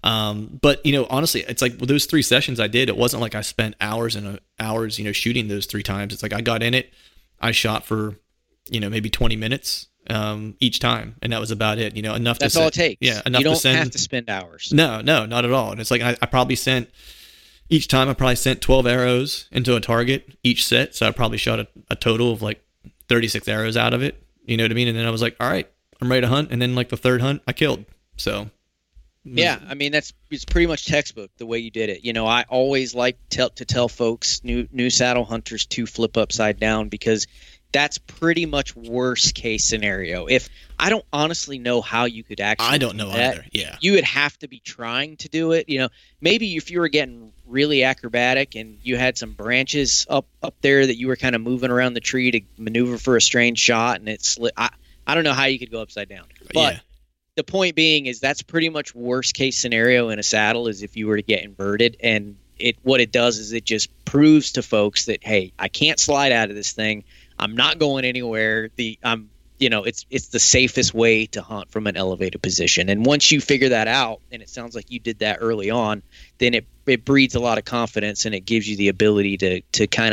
Um, but you know, honestly, it's like with those three sessions I did, it wasn't like I spent hours and hours, you know, shooting those three times. It's like I got in it, I shot for, you know, maybe twenty minutes um, each time. And that was about it, you know, enough That's to all send, it takes. Yeah. Enough you don't to send, have to spend hours. No, no, not at all. And it's like, I, I probably sent each time I probably sent twelve arrows into a target each set. So I probably shot a, a total of like thirty-six arrows out of it. You know what I mean? And then I was like, all right, I'm ready to hunt. And then like the third hunt I killed. So. Yeah, I mean, that's it's pretty much textbook the way you did it. You know, I always like to, to tell folks, new new saddle hunters, to flip upside down, because that's pretty much worst case scenario. If I don't honestly know how you could actually I don't know do that, either. Yeah. You would have to be trying to do it. You know, maybe if you were getting really acrobatic and you had some branches up, up there that you were kind of moving around the tree to maneuver for a strange shot and it slid. I, I don't know how you could go upside down. But yeah. The point being is that's pretty much worst case scenario in a saddle, is if you were to get inverted. And it what it does is it just proves to folks that, hey, I can't slide out of this thing. I'm not going anywhere. The I'm you know it's it's the safest way to hunt from an elevated position. And once you figure that out, and it sounds like you did that early on, then it it breeds a lot of confidence and it gives you the ability to to kind of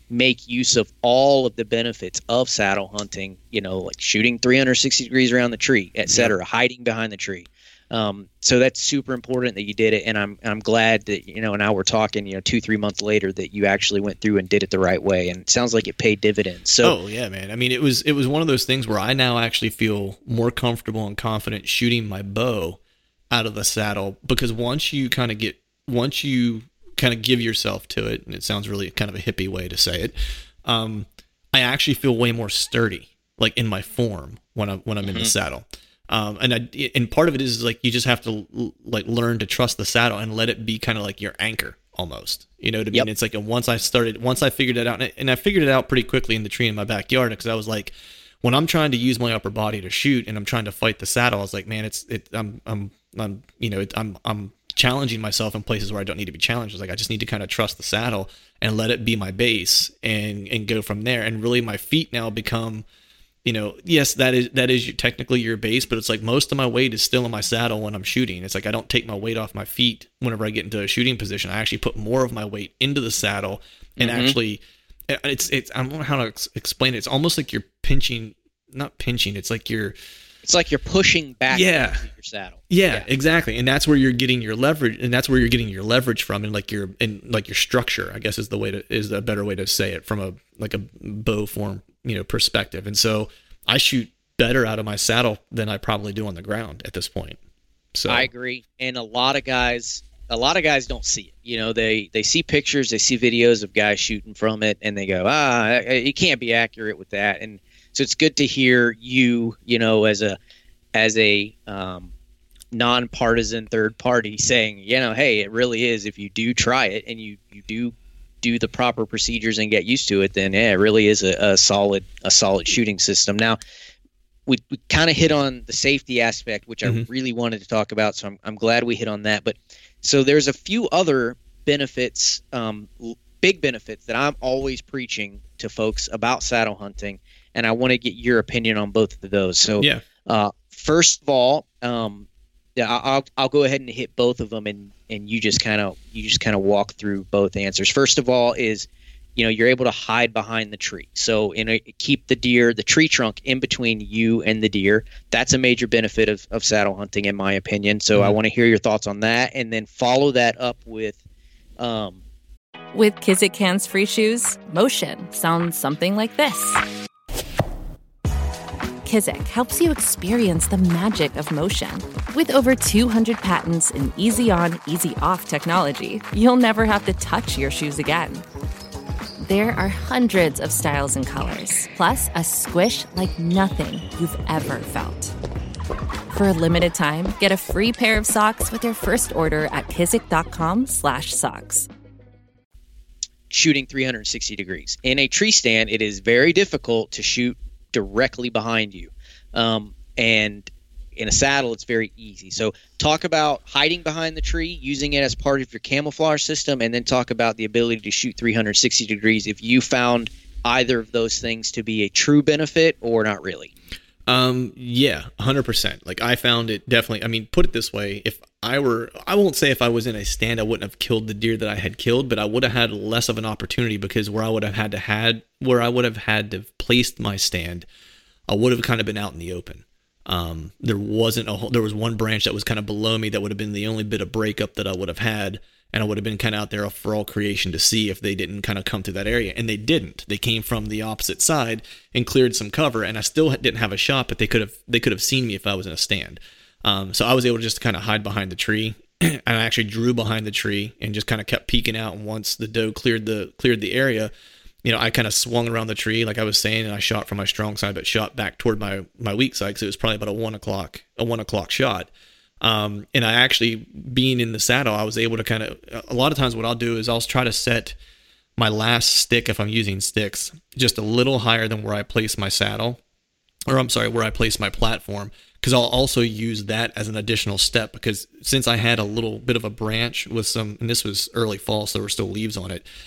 make use of all of the benefits of saddle hunting, you know, like shooting three hundred sixty degrees around the tree, et cetera, yeah. hiding behind the tree. Um, so that's super important that you did it. And I'm, I'm glad that, you know, now we're talking, you know, two, three months later that you actually went through and did it the right way. And it sounds like it paid dividends. So, oh yeah, man. I mean, it was, it was one of those things where I now actually feel more comfortable and confident shooting my bow out of the saddle, because once you kind of get, once you kind of give yourself to it, and it sounds really kind of a hippie way to say it, um, I actually feel way more sturdy, like in my form when I'm, when I'm mm-hmm. in the saddle. Um, and I, and part of it is like, you just have to like learn to trust the saddle and let it be kind of like your anchor almost, you know what I mean? Yep. It's like, and once I started, once I figured it out, and I, and I figured it out pretty quickly in the tree in my backyard, because I was like, when I'm trying to use my upper body to shoot and I'm trying to fight the saddle, I was like, man, it's, it, I'm, I'm, I'm, you know, it, I'm, I'm challenging myself in places where I don't need to be challenged. I was like, I just need to kind of trust the saddle and let it be my base and, and go from there. And really my feet now become, you know, yes, that is that is your, technically your base, but it's like most of my weight is still in my saddle when I'm shooting. It's like I don't take my weight off my feet whenever I get into a shooting position. I actually put more of my weight into the saddle, and mm-hmm. actually, it's it's I don't know how to ex- explain it. It's almost like you're pinching, not pinching. It's like you're, it's like you're pushing back yeah. your saddle. Yeah, yeah, exactly, and that's where you're getting your leverage, and that's where you're getting your leverage from, and like your and like your structure, I guess is the way to is a better way to say it from a like a bow form, you know, perspective. And so I shoot better out of my saddle than I probably do on the ground at this point. So I agree, and a lot of guys, a lot of guys don't see it. You know, they they see pictures, they see videos of guys shooting from it, and they go, ah, it can't be accurate with that. And so it's good to hear you, you know, as a as a um, nonpartisan third party saying, you know, hey, it really is. If you do try it and you you do do the proper procedures and get used to it, then yeah, it really is a, a solid a solid shooting system. Now, we, we kind of hit on the safety aspect, which mm-hmm. I really wanted to talk about, so I'm I'm glad we hit on that. But so there's a few other benefits, um, big benefits that I'm always preaching to folks about saddle hunting, and I want to get your opinion on both of those. So, yeah. uh, first of all, um, yeah, I'll I'll go ahead and hit both of them, and, and you just kind of you just kind of walk through both answers. First of all, is you know you're able to hide behind the tree, so in a, keep the deer, the tree trunk in between you and the deer. That's a major benefit of, of saddle hunting, in my opinion. So mm-hmm. I want to hear your thoughts on that, and then follow that up with. Um, with Kizik hands-free shoes, motion sounds something like this. Kizik helps you experience the magic of motion. With over two hundred patents and easy-on, easy-off technology, you'll never have to touch your shoes again. There are hundreds of styles and colors, plus a squish like nothing you've ever felt. For a limited time, get a free pair of socks with your first order at kizik.com slash socks. Shooting three hundred sixty degrees. In a tree stand, it is very difficult to shoot directly behind you. Um, and in a saddle, it's very easy. So talk about hiding behind the tree, using it as part of your camouflage system, and then talk about the ability to shoot three hundred sixty degrees if you found either of those things to be a true benefit or not really. Um, yeah, one hundred percent. Like I found it definitely, I mean, put it this way, if I were, I won't say if I was in a stand, I wouldn't have killed the deer that I had killed, but I would have had less of an opportunity, because where I would have had to had, where I would have had to have placed my stand, I would have kind of been out in the open. Um, there wasn't a whole, there was one branch that was kind of below me that would have been the only bit of breakup that I would have had. And I would have been kind of out there for all creation to see if they didn't kind of come through that area. And they didn't. They came from the opposite side and cleared some cover. And I still didn't have a shot, but they could have they could have seen me if I was in a stand. Um, so I was able to just kind of hide behind the tree. And I actually drew behind the tree and just kind of kept peeking out. And once the doe cleared the cleared the area, you know, I kind of swung around the tree, like I was saying, and I shot from my strong side, but shot back toward my my weak side, because it was probably about a one o'clock a one o'clock shot. Um, and I actually, being in the saddle, I was able to kind of, a lot of times what I'll do is I'll try to set my last stick, if I'm using sticks, just a little higher than where I place my saddle, or I'm sorry, where I place my platform, because I'll also use that as an additional step, because since I had a little bit of a branch with some, and this was early fall, so there were still leaves on it,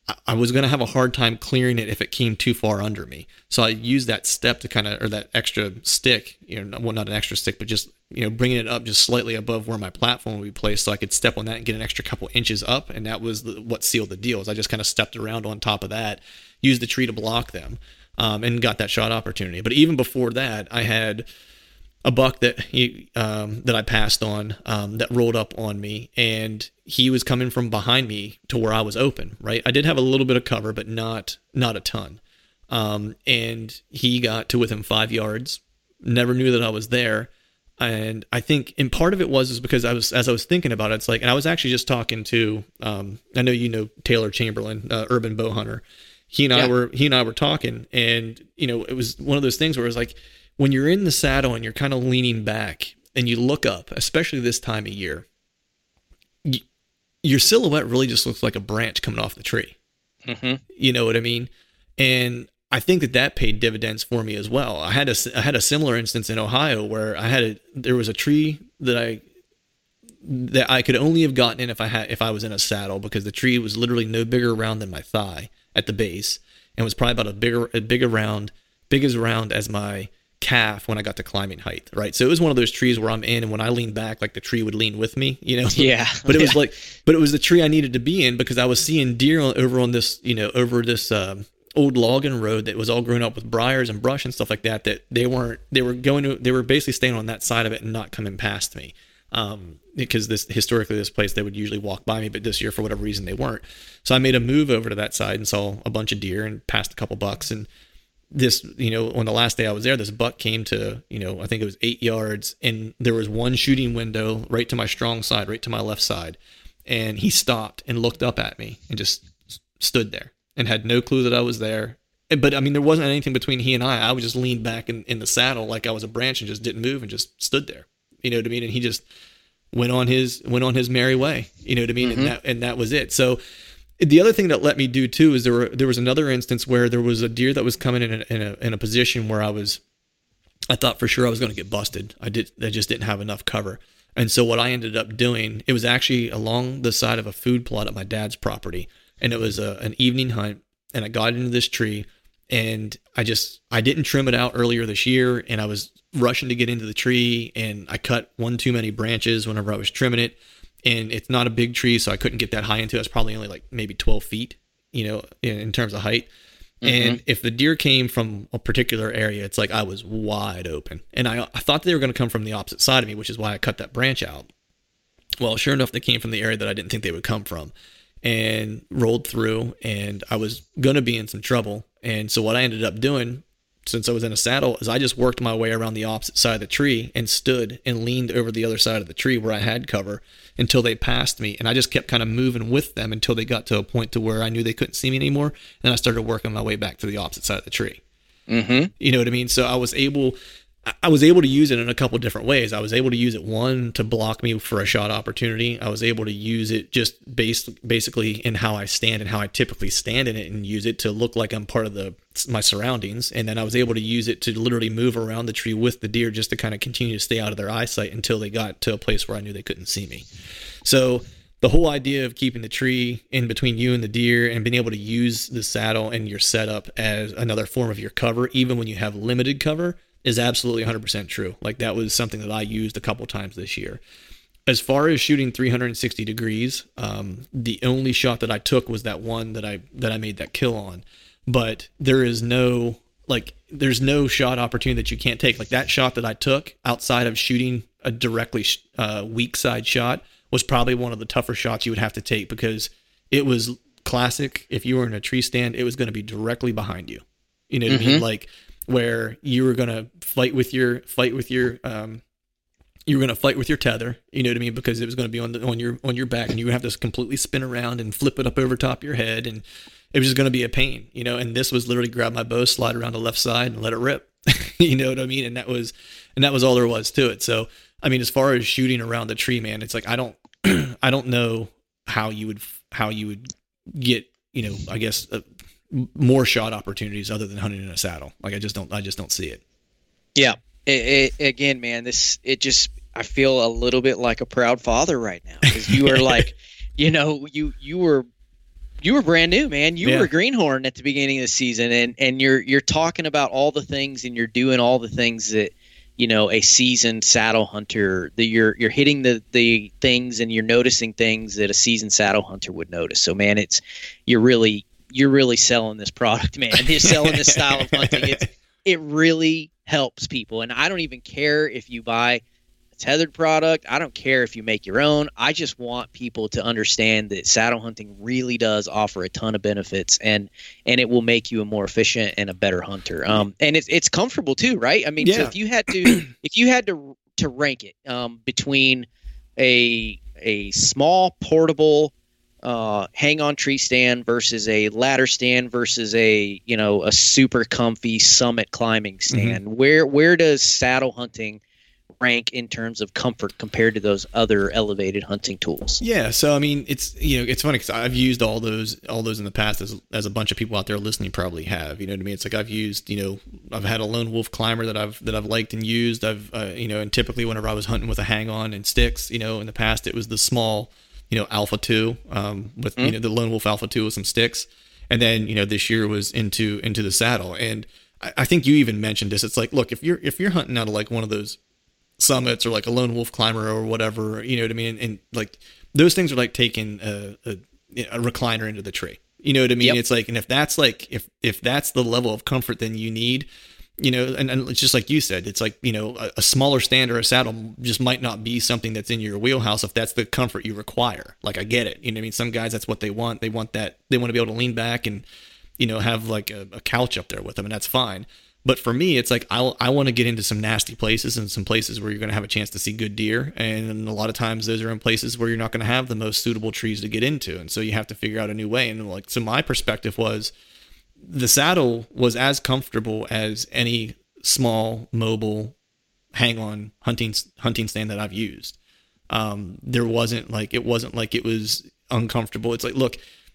I was going to have a hard time clearing it if it came too far under me. So I used that step to kind of, or that extra stick, you know, well, not an extra stick, but just, you know, bringing it up just slightly above where my platform would be placed so I could step on that and get an extra couple inches up. And that was the, what sealed the deal. Is I just kind of stepped around on top of that, used the tree to block them, um, and got that shot opportunity. But even before that, I had a buck that he, um, that I passed on, um, that rolled up on me, and he was coming from behind me to where I was open, right? I did have a little bit of cover, but not, not a ton. Um, and he got to within five yards, never knew that I was there. And I think, and part of it was, is because I was, as I was thinking about it, it's like, and I was actually just talking to, um, I know, you know, Taylor Chamberlain, uh, urban bow hunter. He and I yeah. were, he and I were talking, and, you know, it was one of those things where it was like, when you're in the saddle and you're kind of leaning back and you look up, especially this time of year, you, your silhouette really just looks like a branch coming off the tree. Mm-hmm. You know what I mean? And I think that that paid dividends for me as well. I had a, I had a similar instance in Ohio where I had a, there was a tree that I, that I could only have gotten in if I had, if I was in a saddle, because the tree was literally no bigger around than my thigh at the base, and was probably about a bigger, a big around, big as round as my calf when I got to climbing height, right? So it was one of those trees where I'm in, and when I leaned back, like the tree would lean with me, you know? Yeah. But it yeah. was like, but it was the tree I needed to be in, because I was seeing deer over on this, you know, over this um, old logging road that was all grown up with briars and brush and stuff like that, that they weren't, they were going to, they were basically staying on that side of it and not coming past me. Um, because this, historically, this place, they would usually walk by me, but this year, for whatever reason, they weren't. So I made a move over to that side and saw a bunch of deer and passed a couple bucks. And this, you know, on the last day I was there, this buck came to, you know, I think it was eight yards, and there was one shooting window right to my strong side, right to my left side. And he stopped and looked up at me and just stood there and had no clue that I was there. But I mean, there wasn't anything between he and I. I was just leaned back in, in the saddle like I was a branch and just didn't move and just stood there. You know what I mean? And he just went on his, went on his merry way, you know what I mean? Mm-hmm. And that, and that was it. So the other thing that let me do too is there were there was another instance where there was a deer that was coming in a, in a in a position where I was, I thought for sure I was going to get busted. I did I just didn't have enough cover, and so what I ended up doing, it was actually along the side of a food plot at my dad's property, and it was a, an evening hunt, and I got into this tree, and I just I didn't trim it out earlier this year, and I was rushing to get into the tree, and I cut one too many branches whenever I was trimming it. And it's not a big tree, so I couldn't get that high into it. It's probably only like maybe twelve feet, you know, in, in terms of height. Mm-hmm. And if the deer came from a particular area, it's like I was wide open. And I, I thought they were going to come from the opposite side of me, which is why I cut that branch out. Well, sure enough, they came from the area that I didn't think they would come from, and rolled through, and I was going to be in some trouble. And so what I ended up doing, since I was in a saddle, is I just worked my way around the opposite side of the tree and stood and leaned over the other side of the tree where I had cover until they passed me. And I just kept kind of moving with them until they got to a point to where I knew they couldn't see me anymore. And I started working my way back to the opposite side of the tree. Mm-hmm. You know what I mean? So I was able, I was able to use it in a couple different ways. I was able to use it, one, to block me for a shot opportunity. I was able to use it just based basically in how I stand and how I typically stand in it, and use it to look like I'm part of the my surroundings. And then I was able to use it to literally move around the tree with the deer just to kind of continue to stay out of their eyesight until they got to a place where I knew they couldn't see me. So the whole idea of keeping the tree in between you and the deer, and being able to use the saddle and your setup as another form of your cover, even when you have limited cover, is absolutely one hundred percent true. Like, that was something that I used a couple times this year. As far as shooting three hundred sixty degrees, um, the only shot that I took was that one that I that I made that kill on. But there is no, like, there's no shot opportunity that you can't take. Like, that shot that I took outside of shooting a directly uh, weak side shot was probably one of the tougher shots you would have to take, because it was classic. If you were in a tree stand, it was going to be directly behind you. You know what mm-hmm. I mean? Like, where you were going to fight with your, fight with your, um, you were going to fight with your tether, you know what I mean? Because it was going to be on the, on your, on your back, and you would have to completely spin around and flip it up over top of your head. And it was just going to be a pain, you know? And this was literally grab my bow, slide around the left side, and let it rip. You know what I mean? And that was, and that was all there was to it. So, I mean, as far as shooting around the tree, man, it's like, I don't, I don't know how you would, how you would get, you know, I guess, uh, more shot opportunities other than hunting in a saddle. Like, I just don't, I just don't see it. Yeah. It, it, again, man, this, it just, I feel a little bit like a proud father right now, because you are like, you know, you, you were you were brand new, man. You Yeah. were a greenhorn at the beginning of the season, and and you're you're talking about all the things, and you're doing all the things that, you know, a seasoned saddle hunter, that you're you're hitting the the things, and you're noticing things that a seasoned saddle hunter would notice. So, man, it's you're really you're really selling this product, man. You're selling this style of hunting. It's it really helps people, and I don't even care if you buy tethered product. I don't care if you make your own. I just want people to understand that saddle hunting really does offer a ton of benefits, and and it will make you a more efficient and a better hunter. Um, and it's it's comfortable too, right? I mean, Yeah. so if you had to if you had to to rank it um, between a a small portable uh, hang on tree stand versus a ladder stand versus a you know a super comfy summit climbing stand, Mm-hmm. where where does saddle hunting rank in terms of comfort compared to those other elevated hunting tools? Yeah, so I mean, it's you know, it's funny because I've used all those, all those in the past, as as a bunch of people out there listening probably have. You know what I mean? It's like I've used, you know, I've had a lone wolf climber that I've that I've liked and used. I've, uh, you know, and typically whenever I was hunting with a hang on and sticks, you know, in the past it was the small, you know, Alpha two, um, with mm-hmm. you know the lone wolf Alpha two with some sticks, and then you know this year was into into the saddle, and I, I think you even mentioned this. It's like, look, if you're if you're hunting out of like one of those summits or like a lone wolf climber or whatever, you know what I mean? And, and like those things are like taking a, a, a recliner into the tree. You know what I mean? Yep. It's like, and if that's like, if, if that's the level of comfort then you need, you know, and, and it's just like you said, it's like, you know, a, a smaller stand or a saddle just might not be something that's in your wheelhouse if that's the comfort you require. Like, I get it. You know what I mean? Some guys, that's what they want. They want that, they want to be able to lean back and, you know, have like a, a couch up there with them, and that's fine. But for me, it's like I I want to get into some nasty places and some places where you're going to have a chance to see good deer. And a lot of times those are in places where you're not going to have the most suitable trees to get into. And so you have to figure out a new way. And like, so my perspective was the saddle was as comfortable as any small mobile hang on hunting, hunting stand that I've used. Um, there wasn't like, it wasn't like it was uncomfortable. It's like, look,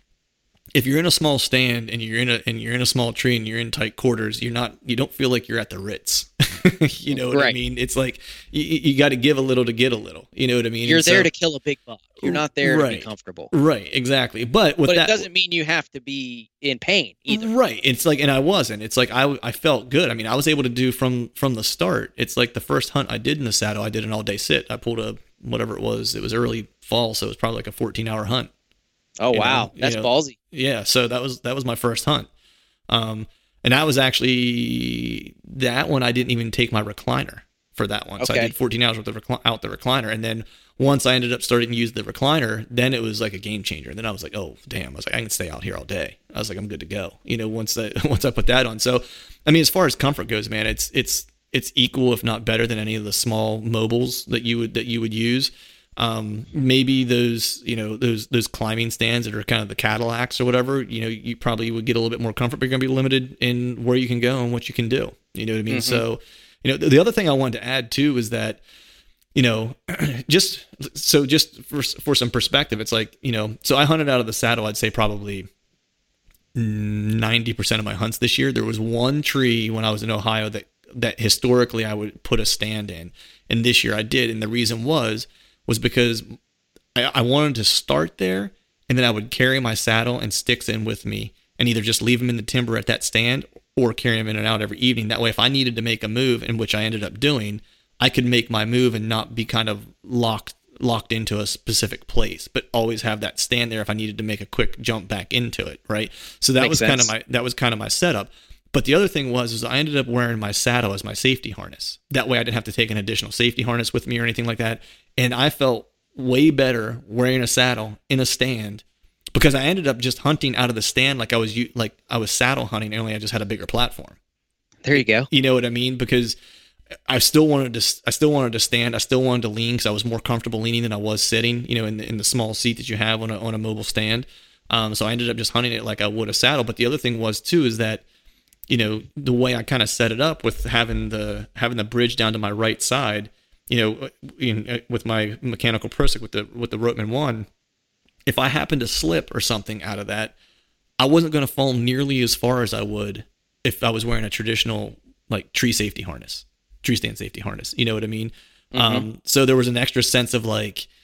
if you're in a small stand and you're in a and you're in a small tree and you're in tight quarters, you're not you don't feel like you're at the Ritz. You know what right. I mean? It's like you, you got to give a little to get a little. You know what I mean? You're and there so, to kill a big buck. You're not there right, to be comfortable. Right, exactly. But with but that, it doesn't mean you have to be in pain either. Right. It's like, and I wasn't. It's like I I felt good. I mean, I was able to do from from the start. It's like the first hunt I did in the saddle, I did an all day sit. I pulled a whatever it was. It was early fall, so it was probably like a fourteen hour hunt. Oh, you wow. know, That's you know, ballsy. Yeah. So that was, that was my first hunt. Um, and that was actually that one. I didn't even take my recliner for that one. So okay. I did fourteen hours with the recli- out the recliner. And then once I ended up starting to use the recliner, then it was like a game changer. And then I was like, oh damn, I was like, I can stay out here all day. I was like, I'm good to go. You know, once I, once I put that on. So, I mean, as far as comfort goes, man, it's, it's, it's equal, if not better than any of the small mobiles that you would, that you would use. Um, maybe those, you know, those, those climbing stands that are kind of the Cadillacs or whatever, you know, you probably would get a little bit more comfort, but you're going to be limited in where you can go and what you can do. You know what I mean? Mm-hmm. So, you know, the, the other thing I wanted to add too is that, you know, just, so just for, for some perspective, it's like, you know, so I hunted out of the saddle, I'd say probably ninety percent of my hunts this year. There was one tree when I was in Ohio that, that historically I would put a stand in. And this year I did. And the reason was, was because I, I wanted to start there, and then I would carry my saddle and sticks in with me and either just leave them in the timber at that stand or carry them in and out every evening. That way, if I needed to make a move, in which I ended up doing, I could make my move and not be kind of locked locked into a specific place, but always have that stand there if I needed to make a quick jump back into it, right? So that Makes was sense. kind of my that was kind of my setup. But the other thing was, is I ended up wearing my saddle as my safety harness. That way I didn't have to take an additional safety harness with me or anything like that. And I felt way better wearing a saddle in a stand because I ended up just hunting out of the stand like I was like I was saddle hunting, only I just had a bigger platform. There you go. You know what I mean? Because I still wanted to I still wanted to stand. I still wanted to lean because I was more comfortable leaning than I was sitting, you know, in the, in the small seat that you have on a, on a mobile stand. Um, so I ended up just hunting it like I would a saddle. But the other thing was too is that, you know, the way I kind of set it up with having the having the bridge down to my right side, you know, in, with my mechanical Prusik with the with the Roteman one, if I happened to slip or something out of that, I wasn't going to fall nearly as far as I would if I was wearing a traditional like tree safety harness, tree stand safety harness. You know what I mean? Mm-hmm. Um, so there was an extra sense of like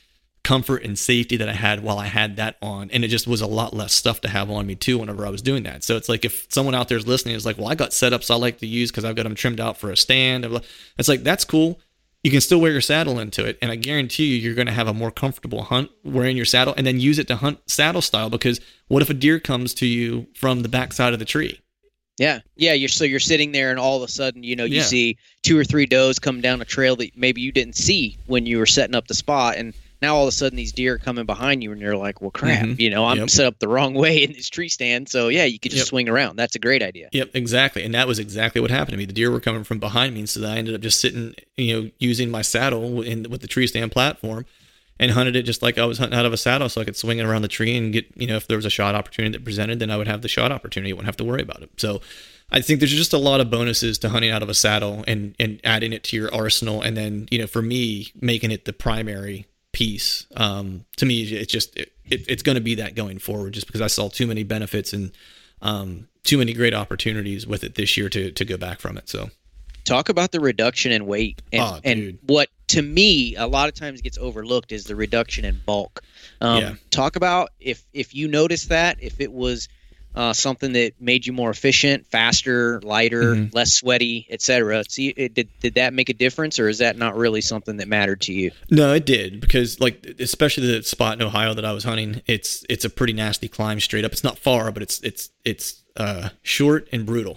comfort and safety that I had while I had that on. And it just was a lot less stuff to have on me too whenever I was doing that. So it's like if someone out there is listening is like, well, I got setups I like to use because I've got them trimmed out for a stand. It's like, that's cool. You can still wear your saddle into it. And I guarantee you, you're going to have a more comfortable hunt wearing your saddle and then use it to hunt saddle style. Because what if a deer comes to you from the backside of the tree? Yeah. Yeah. You're so you're sitting there and all of a sudden, you know, you Yeah. see two or three does come down a trail that maybe you didn't see when you were setting up the spot. And now all of a sudden these deer are coming behind you and you're like, well, crap, Mhm. you know, I'm Yep. set up the wrong way in this tree stand. So yeah, you could just Yep. swing around. That's a great idea. Yep, exactly. And that was exactly what happened to me. The deer were coming from behind me. So I ended up just sitting, you know, using my saddle in with the tree stand platform and hunted it just like I was hunting out of a saddle so I could swing it around the tree and get, you know, if there was a shot opportunity that presented, then I would have the shot opportunity. I wouldn't have to worry about it. So I think there's just a lot of bonuses to hunting out of a saddle and, and adding it to your arsenal. And then, you know, for me, making it the primary piece. Um, to me, it's just, it, it, it's going to be that going forward just because I saw too many benefits and um, too many great opportunities with it this year to, to go back from it. So Talk about the reduction in weight and, Oh, and dude. what to me a lot of times gets overlooked is the reduction in bulk. Um, Yeah. Talk about if if you noticed that, if it was uh, something that made you more efficient, faster, lighter, Mhm. less sweaty, et cetera. See, it, did did that make a difference, or is that not really something that mattered to you? No, it did because like especially the spot in Ohio that I was hunting, it's it's a pretty nasty climb straight up. It's not far, but it's it's it's uh, short and brutal.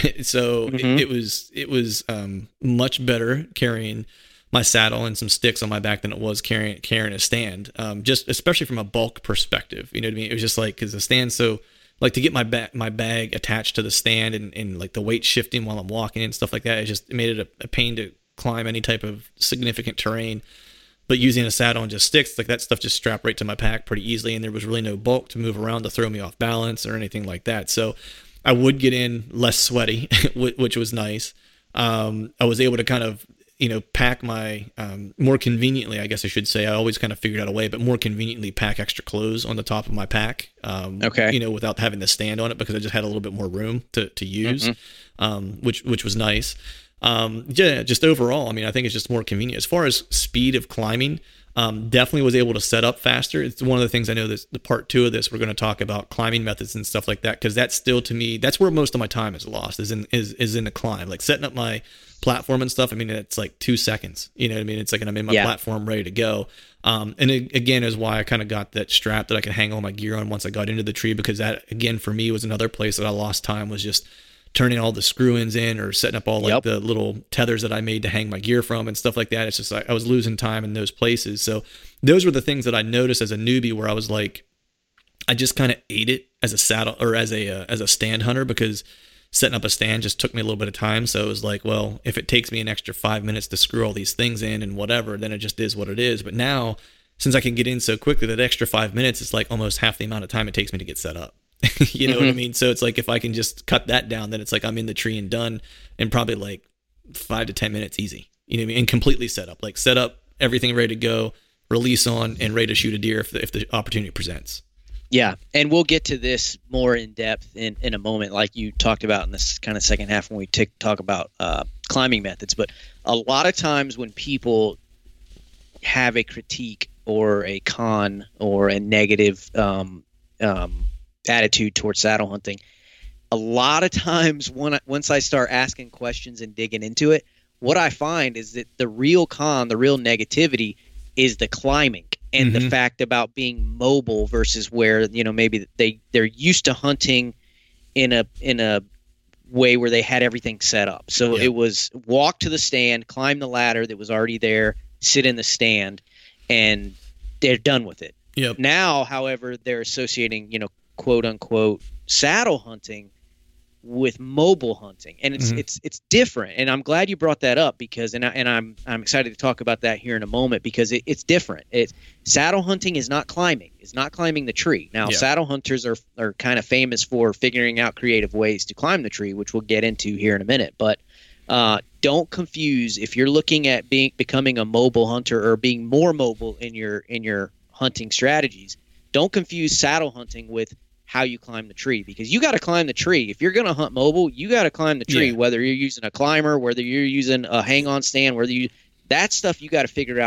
so Mhm. it, it was it was um, much better carrying my saddle and some sticks on my back than it was carrying carrying a stand. Um, just especially from a bulk perspective, you know what I mean? It was just like because the stand's so like to get my bag my bag attached to the stand and, and like the weight shifting while I'm walking and stuff like that. It just it made it a, a pain to climb any type of significant terrain. But using a saddle and just sticks, like that stuff just strapped right to my pack pretty easily, and there was really no bulk to move around to throw me off balance or anything like that. So I would get in less sweaty, which was nice. Um, I was able to kind of, you know, pack my um, more conveniently, I guess I should say. I always kind of figured out a way, but more conveniently pack extra clothes on the top of my pack. Um, Okay. You know, without having to stand on it because I just had a little bit more room to to use, um, which which was nice. Um, yeah, just overall, I mean, I think it's just more convenient. As far as speed of climbing, um, definitely was able to set up faster. It's one of the things I know that the part two of this, we're going to talk about climbing methods and stuff like that. Cause that's still to me, that's where most of my time is lost is in, is, is in the climb, like setting up my platform and stuff. I mean, it's like two seconds, you know what I mean? It's like, and I'm in my Yeah. platform ready to go. Um, and it, again, is why I kind of got that strap that I could hang all my gear on once I got into the tree, because that again, for me was another place that I lost time was just turning all the screw-ins in or setting up all like Yep. the little tethers that I made to hang my gear from and stuff like that. It's just like I was losing time in those places. So those were the things that I noticed as a newbie where I was like, I just kind of ate it as a saddle or as a, uh, as a stand hunter because setting up a stand just took me a little bit of time. So it was like, well, if it takes me an extra five minutes to screw all these things in and whatever, then it just is what it is. But now since I can get in so quickly, that extra five minutes is like almost half the amount of time it takes me to get set up. you know Mm-hmm. what I mean? So it's like if I can just cut that down, then it's like I'm in the tree and done in probably like five to ten minutes easy. You know what I mean? And completely set up, like set up everything ready to go, release on, and ready to shoot a deer if the, if the opportunity presents. Yeah, and we'll get to this more in depth in, in a moment, like you talked about in this kind of second half when we t- talk about uh, climbing methods. But a lot of times when people have a critique or a con or a negative um, um, attitude towards saddle hunting, a lot of times when I, once I start asking questions and digging into it, what I find is that the real con, the real negativity is the climbing and the Mhm. fact about being mobile versus where, you know, maybe they, they're used to hunting in a in a way where they had everything set up. So Yeah. it was walk to the stand, climb the ladder that was already there, sit in the stand, and they're done with it. Yep. Now, however, they're associating, you know, quote unquote saddle hunting with mobile hunting, and it's Mhm. it's it's different. And I'm glad you brought that up because, and I, and I'm I'm excited to talk about that here in a moment because it, it's different. It's saddle hunting is not climbing. It's not climbing the tree. Now, Yeah. saddle hunters are are kind of famous for figuring out creative ways to climb the tree, which we'll get into here in a minute. But uh, don't confuse if you're looking at being becoming a mobile hunter or being more mobile in your in your hunting strategies. Don't confuse saddle hunting with how you climb the tree, because you got to climb the tree. If you're going to hunt mobile, you got to climb the tree, Yeah. whether you're using a climber, whether you're using a hang on stand, whether you, that stuff you got to figure out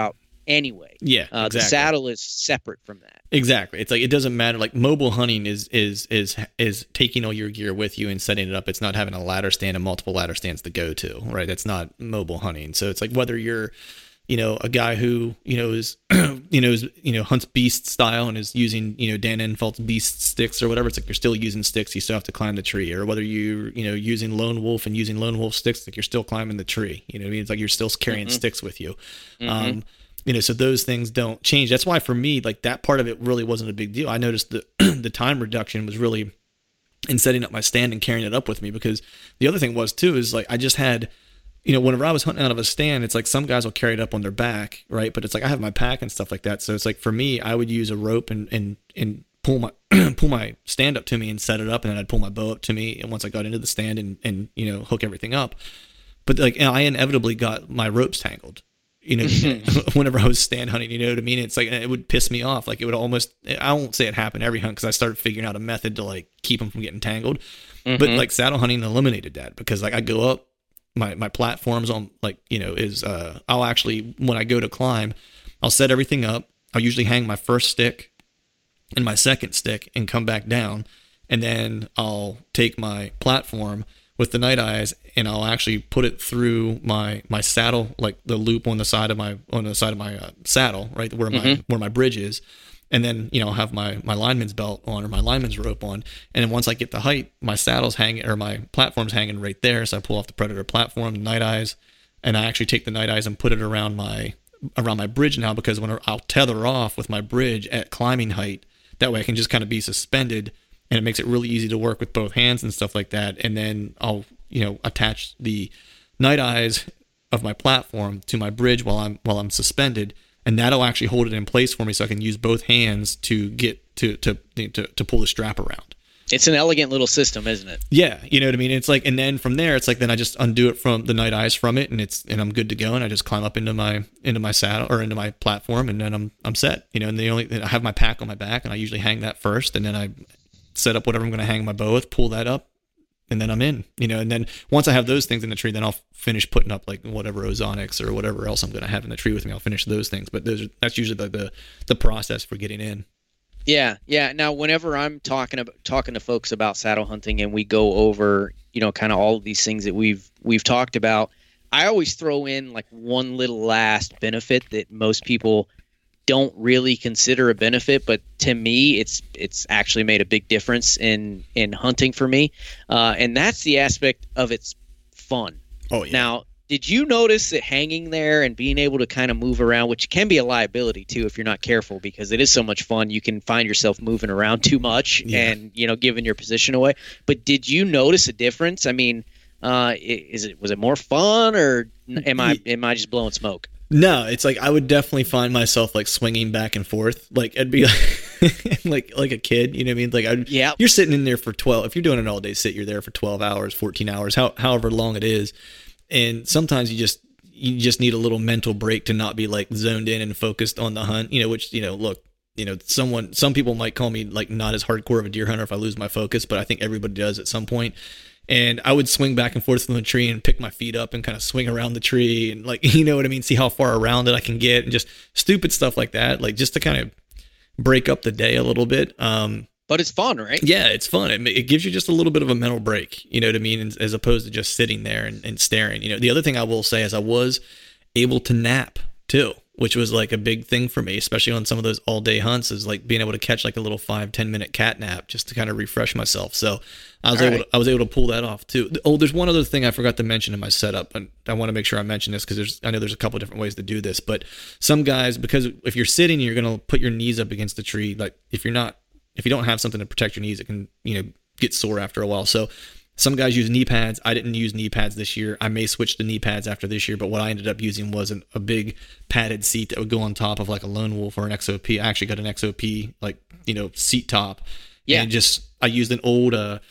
anyway. Yeah, uh, exactly. The saddle is separate from that. Exactly. It's like, it doesn't matter. Like mobile hunting is is is is taking all your gear with you and setting it up. It's not having a ladder stand and multiple ladder stands to go to, right? That's not mobile hunting. So it's like whether you're, you know, a guy who, you know, is, you know, is, you know, hunts beast style and is using, you know, Dan Infalt's beast sticks or whatever. It's like you're still using sticks. You still have to climb the tree. Or whether you, you know, using Lone Wolf and using Lone Wolf sticks, like you're still climbing the tree. You know what I mean? It's like you're still carrying mm-hmm. sticks with you. Mm-hmm. Um, you know, so those things don't change. That's why for me, like that part of it really wasn't a big deal. I noticed the the time reduction was really in setting up my stand and carrying it up with me, because the other thing was too, is like, I just had, you know, whenever I was hunting out of a stand, it's like some guys will carry it up on their back, right? But it's like I have my pack and stuff like that. So it's like for me, I would use a rope and and and pull my pull my stand up to me and set it up, and then I'd pull my bow up to me. And once I got into the stand and and you know hook everything up, but like I inevitably got my ropes tangled. You know, whenever I was stand hunting, you know what I mean? It's like, it would piss me off. Like it would almost, I won't say it happened every hunt, because I started figuring out a method to like keep them from getting tangled. Mm-hmm. But like saddle hunting eliminated that, because like I go up, my, my platforms on like, you know, is, uh, I'll actually, when I go to climb, I'll set everything up. I'll usually hang my first stick and my second stick and come back down. And then I'll take my platform with the Night Eyes, and I'll actually put it through my my saddle, like the loop on the side of my on the side of my uh, saddle, right where my mm-hmm. where my bridge is, and then you know I'll have my my lineman's belt on or my lineman's rope on, and then once I get the height, my saddle's hanging or my platform's hanging right there, so I pull off the Predator platform, the Night Eyes, and I actually take the Night Eyes and put it around my around my bridge now, because when I'll tether off with my bridge at climbing height, that way I can just kind of be suspended. And it makes it really easy to work with both hands and stuff like that. And then I'll, you know, attach the Night Eyes of my platform to my bridge while I'm while I'm suspended, and that'll actually hold it in place for me, so I can use both hands to get to to to, to pull the strap around. It's an elegant little system, isn't it? Yeah, you know what I mean. It's like, and then from there, it's like then I just undo it from the Night Eyes from it, and it's and I'm good to go, and I just climb up into my into my saddle or into my platform, and then I'm I'm set. You know, and the only I have my pack on my back, and I usually hang that first, and then I set up whatever I'm going to hang my bow with, pull that up, and then I'm in, you know, and then once I have those things in the tree, then I'll finish putting up like whatever ozonics or whatever else I'm going to have in the tree with me. I'll finish those things, but those are, that's usually the, the, the process for getting in. Yeah. Yeah. Now, whenever I'm talking about talking to folks about saddle hunting and we go over, you know, kind of all of these things that we've, we've talked about, I always throw in like one little last benefit that most people don't really consider a benefit, but to me, it's it's actually made a big difference in in hunting for me, uh, and that's the aspect of it's fun. Oh yeah. Now, did you notice that hanging there and being able to kind of move around, which can be a liability too if you're not careful, because it is so much fun, you can find yourself moving around too much yeah. and you know giving your position away. But did you notice a difference? I mean, uh, is it was it more fun, or am I am I just blowing smoke? No, it's like I would definitely find myself like swinging back and forth. Like I'd be like, like like a kid, you know what I mean? Like I'd, yeah, you're sitting in there for twelve. If you're doing an all day sit, you're there for twelve hours, fourteen hours, how, however long it is. And sometimes you just you just need a little mental break to not be like zoned in and focused on the hunt. You know, which you know, look, you know, someone some people might call me like not as hardcore of a deer hunter if I lose my focus, but I think everybody does at some point. And I would swing back and forth from the tree and pick my feet up and kind of swing around the tree and like, you know what I mean? See how far around it I can get and just stupid stuff like that. Like just to kind of break up the day a little bit. Um, but it's fun, right? Yeah, it's fun. It, it gives you just a little bit of a mental break, you know what I mean? As, as opposed to just sitting there and, and staring. You know, the other thing I will say is I was able to nap too, which was like a big thing for me, especially on some of those all day hunts, is like being able to catch like a little five, ten minute cat nap just to kind of refresh myself. So I was all able right. to, I was able to pull that off too. Oh, there's one other thing I forgot to mention in my setup, and I want to make sure I mention this because there's, I know there's a couple of different ways to do this, but some guys, because if you're sitting, you're going to put your knees up against the tree. Like if you're not, if you don't have something to protect your knees, it can, you know, get sore after a while. So some guys use knee pads. I didn't use knee pads this year. I may switch to knee pads after this year, but what I ended up using was an, a big padded seat that would go on top of like a Lone Wolf or an X O P. I actually got an X O P, like, you know, seat top. Yeah. And just, I used an old, uh,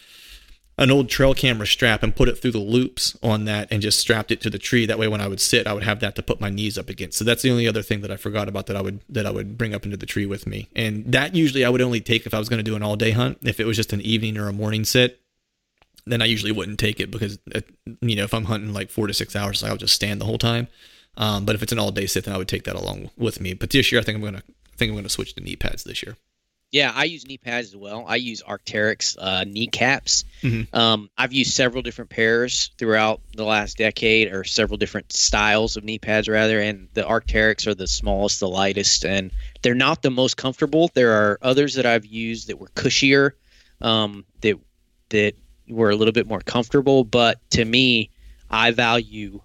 an old trail camera strap and put it through the loops on that and just strapped it to the tree. That way, when I would sit, I would have that to put my knees up against. So that's the only other thing that I forgot about that I would, that I would bring up into the tree with me. And that usually I would only take if I was going to do an all day hunt. If it was just an evening or a morning sit, then I usually wouldn't take it because, you know, if I'm hunting like four to six hours, I'll just stand the whole time. Um, but if it's an all day sit, then I would take that along with me. But this year, I think I'm gonna I think I'm gonna switch to knee pads this year. Yeah, I use knee pads as well. I use Arc'teryx uh, kneecaps. Mm-hmm. Um, I've used several different pairs throughout the last decade, or several different styles of knee pads, rather. And the Arc'teryx are the smallest, the lightest, and they're not the most comfortable. There are others that I've used that were cushier, um, that that were a little bit more comfortable. But to me, I value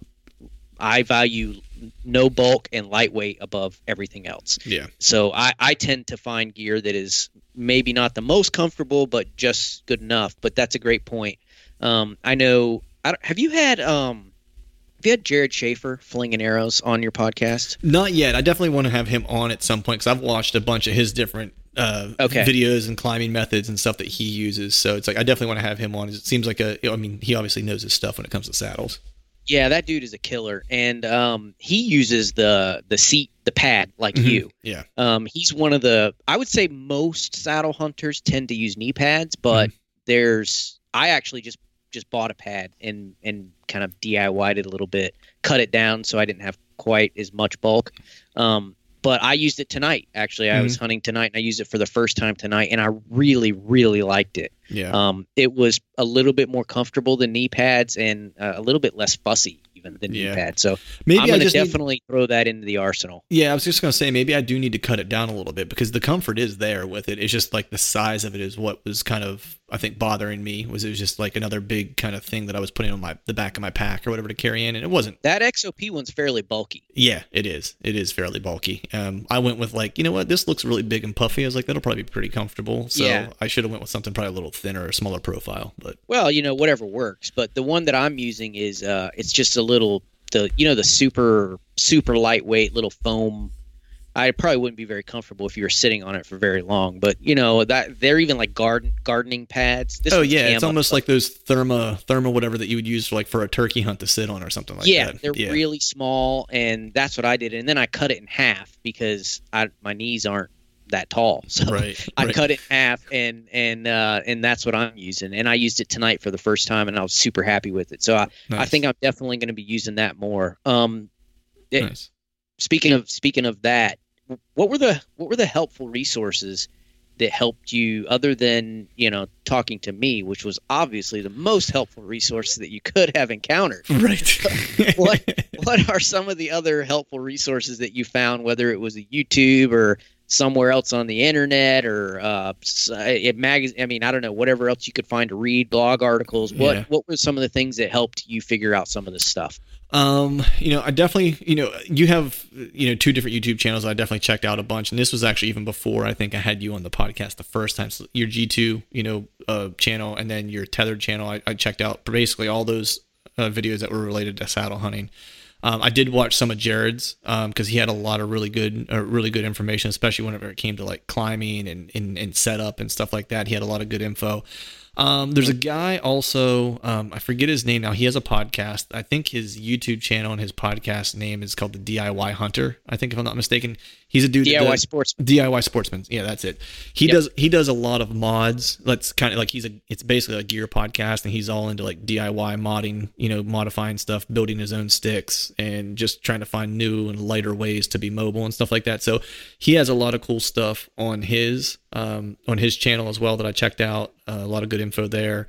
I value no bulk and lightweight above everything else. Yeah. So I, I tend to find gear that is maybe not the most comfortable, but just good enough. But that's a great point. Um, I know. I don't, have you had um, have you had Jared Schaefer, Flinging Arrows, on your podcast? Not yet. I definitely want to have him on at some point because I've watched a bunch of his different uh, Okay. videos and climbing methods and stuff that he uses. So it's like I definitely want to have him on. It seems like a. I mean, he obviously knows his stuff when it comes to saddles. Yeah, that dude is a killer, and um, he uses the the seat, the pad, like Mhm. you. Yeah. Um, he's one of the. I would say most saddle hunters tend to use knee pads, but there's. I actually just just bought a pad and and kind of D I Y'd it a little bit, cut it down so I didn't have quite as much bulk. Um, but I used it tonight. Actually, I was hunting tonight, and I used it for the first time tonight, and I really, really liked it. Yeah. Um, it was a little bit more comfortable than knee pads, and uh, a little bit less fussy even than Yeah. knee pads. So Maybe I'm I going to just need- definitely throw that into the arsenal. Yeah, I was just gonna say maybe I do need to cut it down a little bit because the comfort is there with it. It's just like the size of it is what was kind of I think bothering me. Was it was just like another big kind of thing that I was putting on my the back of my pack or whatever to carry in, and it wasn't. That X O P one's fairly bulky. Yeah, it is. It is fairly bulky. Um, I went with like you know what this looks really big and puffy. I was like that'll probably be pretty comfortable. So Yeah. I should have went with something probably a little thinner or smaller profile. But Well, you know, whatever works. But the one that I'm using is uh, it's just a little the you know the super super lightweight little foam. I probably wouldn't be very comfortable if you were sitting on it for very long. But you know that they're even like garden gardening pads. This oh one's yeah, it's camo. almost like those therma therma whatever that you would use for like for a turkey hunt to sit on or something like yeah, that. they're really small, and that's what I did. And then I cut it in half because I my knees aren't that tall. So Right, I right. cut it in half, and and uh, and that's what I'm using. And I used it tonight for the first time, and I was super happy with it. So I, I Nice. think I'm definitely going to be using that more. Um, it- Nice. speaking of speaking of that, what were the what were the helpful resources that helped you, other than you know talking to me, which was obviously the most helpful resource that you could have encountered? Right. what what are some of the other helpful resources that you found, whether it was a YouTube or somewhere else on the internet or uh s- it magazine I mean I don't know, whatever else you could find to read, blog articles? What Yeah. what were some of the things that helped you figure out some of this stuff? Um, you know, I definitely, you know, you have, you know, two different YouTube channels. I definitely checked out a bunch, and this was actually even before I think I had you on the podcast the first time. So your G two, you know, uh, channel, and then your Tethered channel. I, I checked out basically all those uh, videos that were related to saddle hunting. Um, I did watch some of Jared's because he had a lot of really good, uh, really good information, especially whenever it came to like climbing and, and and setup and stuff like that. He had a lot of good info. Um, there's a guy also, um, I forget his name now. He has a podcast. I think his YouTube channel and his podcast name is called the D I Y Hunter. I think if I'm not mistaken, he's a dude. that D I Y does- Sportsman. D I Y Sportsman. Yeah, that's it. He Yep. does he does a lot of mods. Let's kind of like he's a it's basically a gear podcast, and he's all into like D I Y modding, you know, modifying stuff, building his own sticks, and just trying to find new and lighter ways to be mobile and stuff like that. So he has a lot of cool stuff on his um, on his channel as well that I checked out. Uh, a lot of good info there.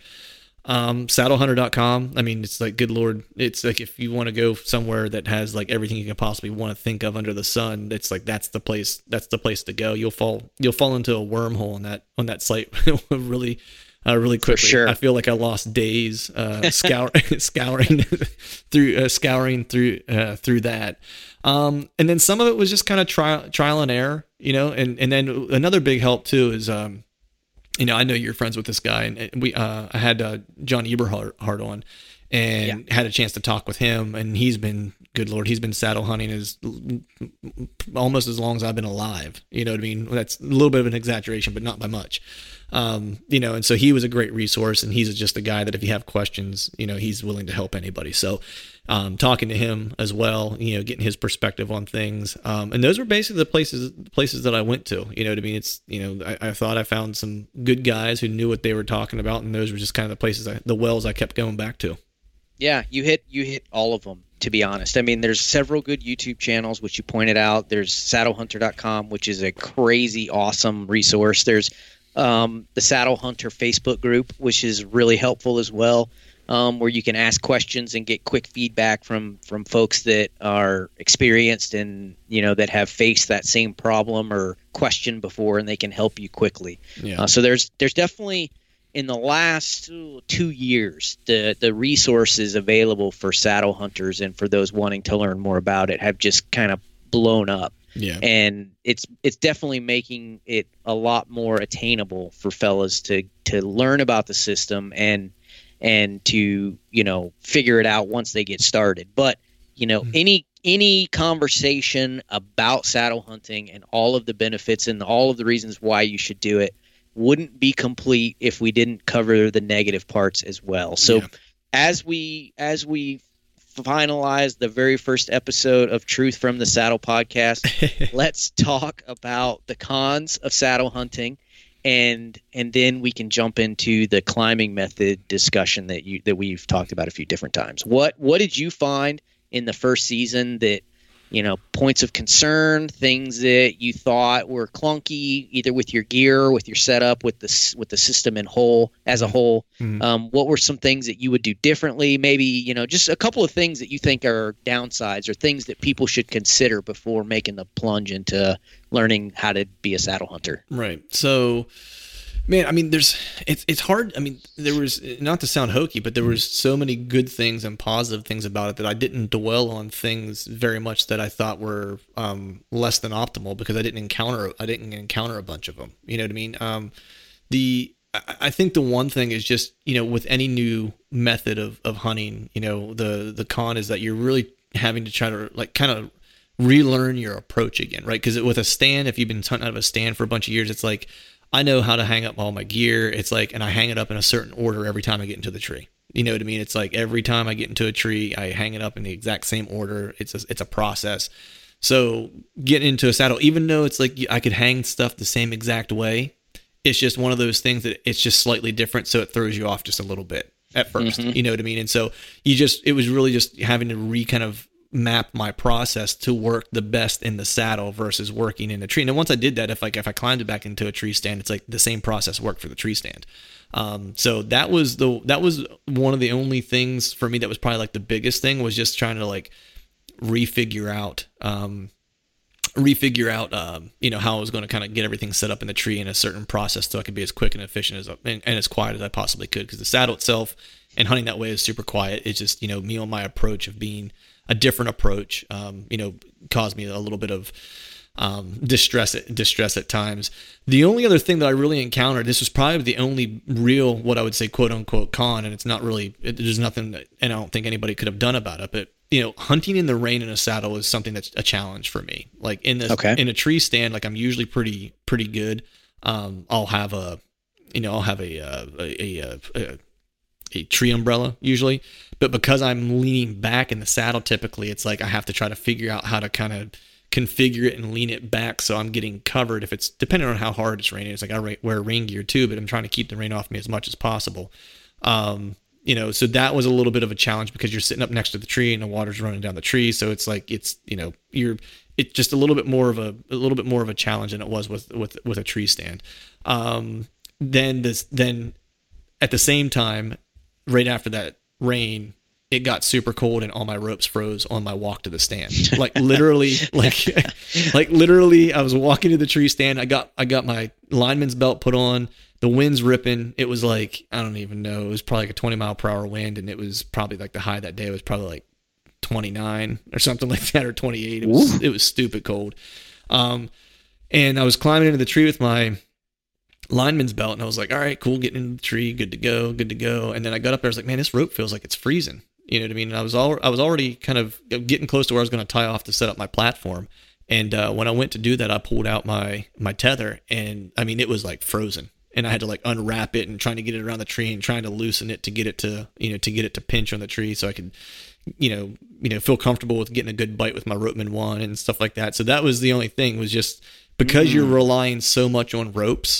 Um, saddle hunter dot com. I mean, it's like, good Lord. It's like, if you want to go somewhere that has like everything you can possibly want to think of under the sun, it's like, that's the place, that's the place to go. You'll fall, you'll fall into a wormhole on that, on that site really, uh, really quickly. sure. I feel like I lost days, uh, scour, scouring through, uh, scouring through, uh, through that. Um, and then some of it was just kind of trial, trial and error, you know, and, and then another big help too is, um, you know, I know you're friends with this guy, and we uh, I had uh, John Eberhard on, and had a chance to talk with him, and he's been, good Lord, he's been saddle hunting as almost as long as I've been alive. You know what I mean? That's a little bit of an exaggeration, but not by much. Um, you know, and so he was a great resource, and he's just a guy that if you have questions, you know, he's willing to help anybody. So, um, talking to him as well, you know, getting his perspective on things. Um, and those were basically the places, places that I went to, you know what I mean? It's, you know, I, I thought I found some good guys who knew what they were talking about. And those were just kind of the places, I, the wells I kept going back to. Yeah, you hit you hit all of them. to be honest. I mean, there's several good YouTube channels, which you pointed out. There's saddle hunter dot com, which is a crazy awesome resource. There's um, the Saddle Hunter Facebook group, which is really helpful as well, um, where you can ask questions and get quick feedback from from folks that are experienced and, you know, that have faced that same problem or question before, and they can help you quickly. Yeah. Uh, so there's there's definitely, in the last ooh, two years, the the resources available for saddle hunters and for those wanting to learn more about it have just kind of blown up. Yeah. And it's it's definitely making it a lot more attainable for fellas to to learn about the system and and to, you know, figure it out once they get started. But, you know, mm-hmm. any any conversation about saddle hunting and all of the benefits and all of the reasons why you should do it wouldn't be complete if we didn't cover the negative parts as well. So yeah. as we as we finalize the very first episode of Truth from the Saddle podcast, let's talk about the cons of saddle hunting, and and then we can jump into the climbing method discussion that you that we've talked about a few different times. What what did you find in the first season that, you know, points of concern, things that you thought were clunky, either with your gear, with your setup, with the with the system in whole as a whole? Mm-hmm. Um, what were some things that you would do differently? Maybe, you know, just a couple of things that you think are downsides or things that people should consider before making the plunge into learning how to be a saddle hunter. Right. So, man, I mean, there's it's it's hard. I mean, there was, not to sound hokey, but there was so many good things and positive things about it that I didn't dwell on things very much that I thought were um, less than optimal, because I didn't encounter I didn't encounter a bunch of them. You know what I mean? Um, the I think the one thing is just, you know, with any new method of, of hunting, you know, the the con is that you're really having to try to like kind of relearn your approach again, right? Because with a stand, if you've been hunting out of a stand for a bunch of years, it's like, I know how to hang up all my gear. It's like, and I hang it up in a certain order every time I get into the tree. You know what I mean? It's like every time I get into a tree, I hang it up in the exact same order. It's a, it's a process. So getting into a saddle, even though it's like I could hang stuff the same exact way, it's just one of those things that it's just slightly different. So it throws you off just a little bit at first. Mm-hmm. You know what I mean? And so you just, it was really just having to re kind of map my process to work the best in the saddle versus working in the tree. And then once I did that, if like if I climbed it back into a tree stand, it's like the same process worked for the tree stand. Um, so that was the that was one of the only things for me that was probably like the biggest thing, was just trying to like refigure out um, refigure out um, you know, how I was going to kind of get everything set up in the tree in a certain process so I could be as quick and efficient as and, and as quiet as I possibly could, because the saddle itself and hunting that way is super quiet. It's just, you know, me on my approach of being a different approach, um, you know, caused me a little bit of um, distress, at, distress at times. The only other thing that I really encountered, this was probably the only real, what I would say, quote unquote con, and it's not really, it, there's nothing that, and I don't think anybody could have done about it, but, you know, hunting in the rain in a saddle is something that's a challenge for me. Like in this, okay. in a tree stand, like I'm usually pretty, pretty good. Um, I'll have a, you know, I'll have a, a, a, a, a a tree umbrella usually, but because I'm leaning back in the saddle, typically it's like I have to try to figure out how to kind of configure it and lean it back so I'm getting covered. If it's depending on how hard it's raining, it's like I wear rain gear too, but I'm trying to keep the rain off me as much as possible. Um, you know, so that was a little bit of a challenge because you're sitting up next to the tree and the water's running down the tree. So it's like, it's, you know, you're, it's just a little bit more of a, a little bit more of a challenge than it was with, with, with a tree stand. Um, then this, then at the same time, right after that rain, it got super cold and all my ropes froze on my walk to the stand. Like literally, like, like literally I was walking to the tree stand. I got, I got my lineman's belt put on, the wind's ripping. It was like, I don't even know. It was probably like a twenty mile per hour wind. And it was probably like the high that day was probably like twenty-nine or something like that, or twenty-eight. It was, it was stupid cold. Um, and I was climbing into the tree with my lineman's belt, and I was like, all right, cool, getting in the tree, good to go, good to go. And then I got up there, I was like, man, this rope feels like it's freezing. You know what I mean? And I was all, I was already kind of getting close to where I was going to tie off to set up my platform. And uh, when I went to do that, I pulled out my my tether, and I mean, it was like frozen. And I had to like unwrap it and trying to get it around the tree and trying to loosen it to get it to, you know, to get it to pinch on the tree so I could, you know, you know, feel comfortable with getting a good bite with my Ropeman one and stuff like that. So that was the only thing, was just because mm. you're relying so much on ropes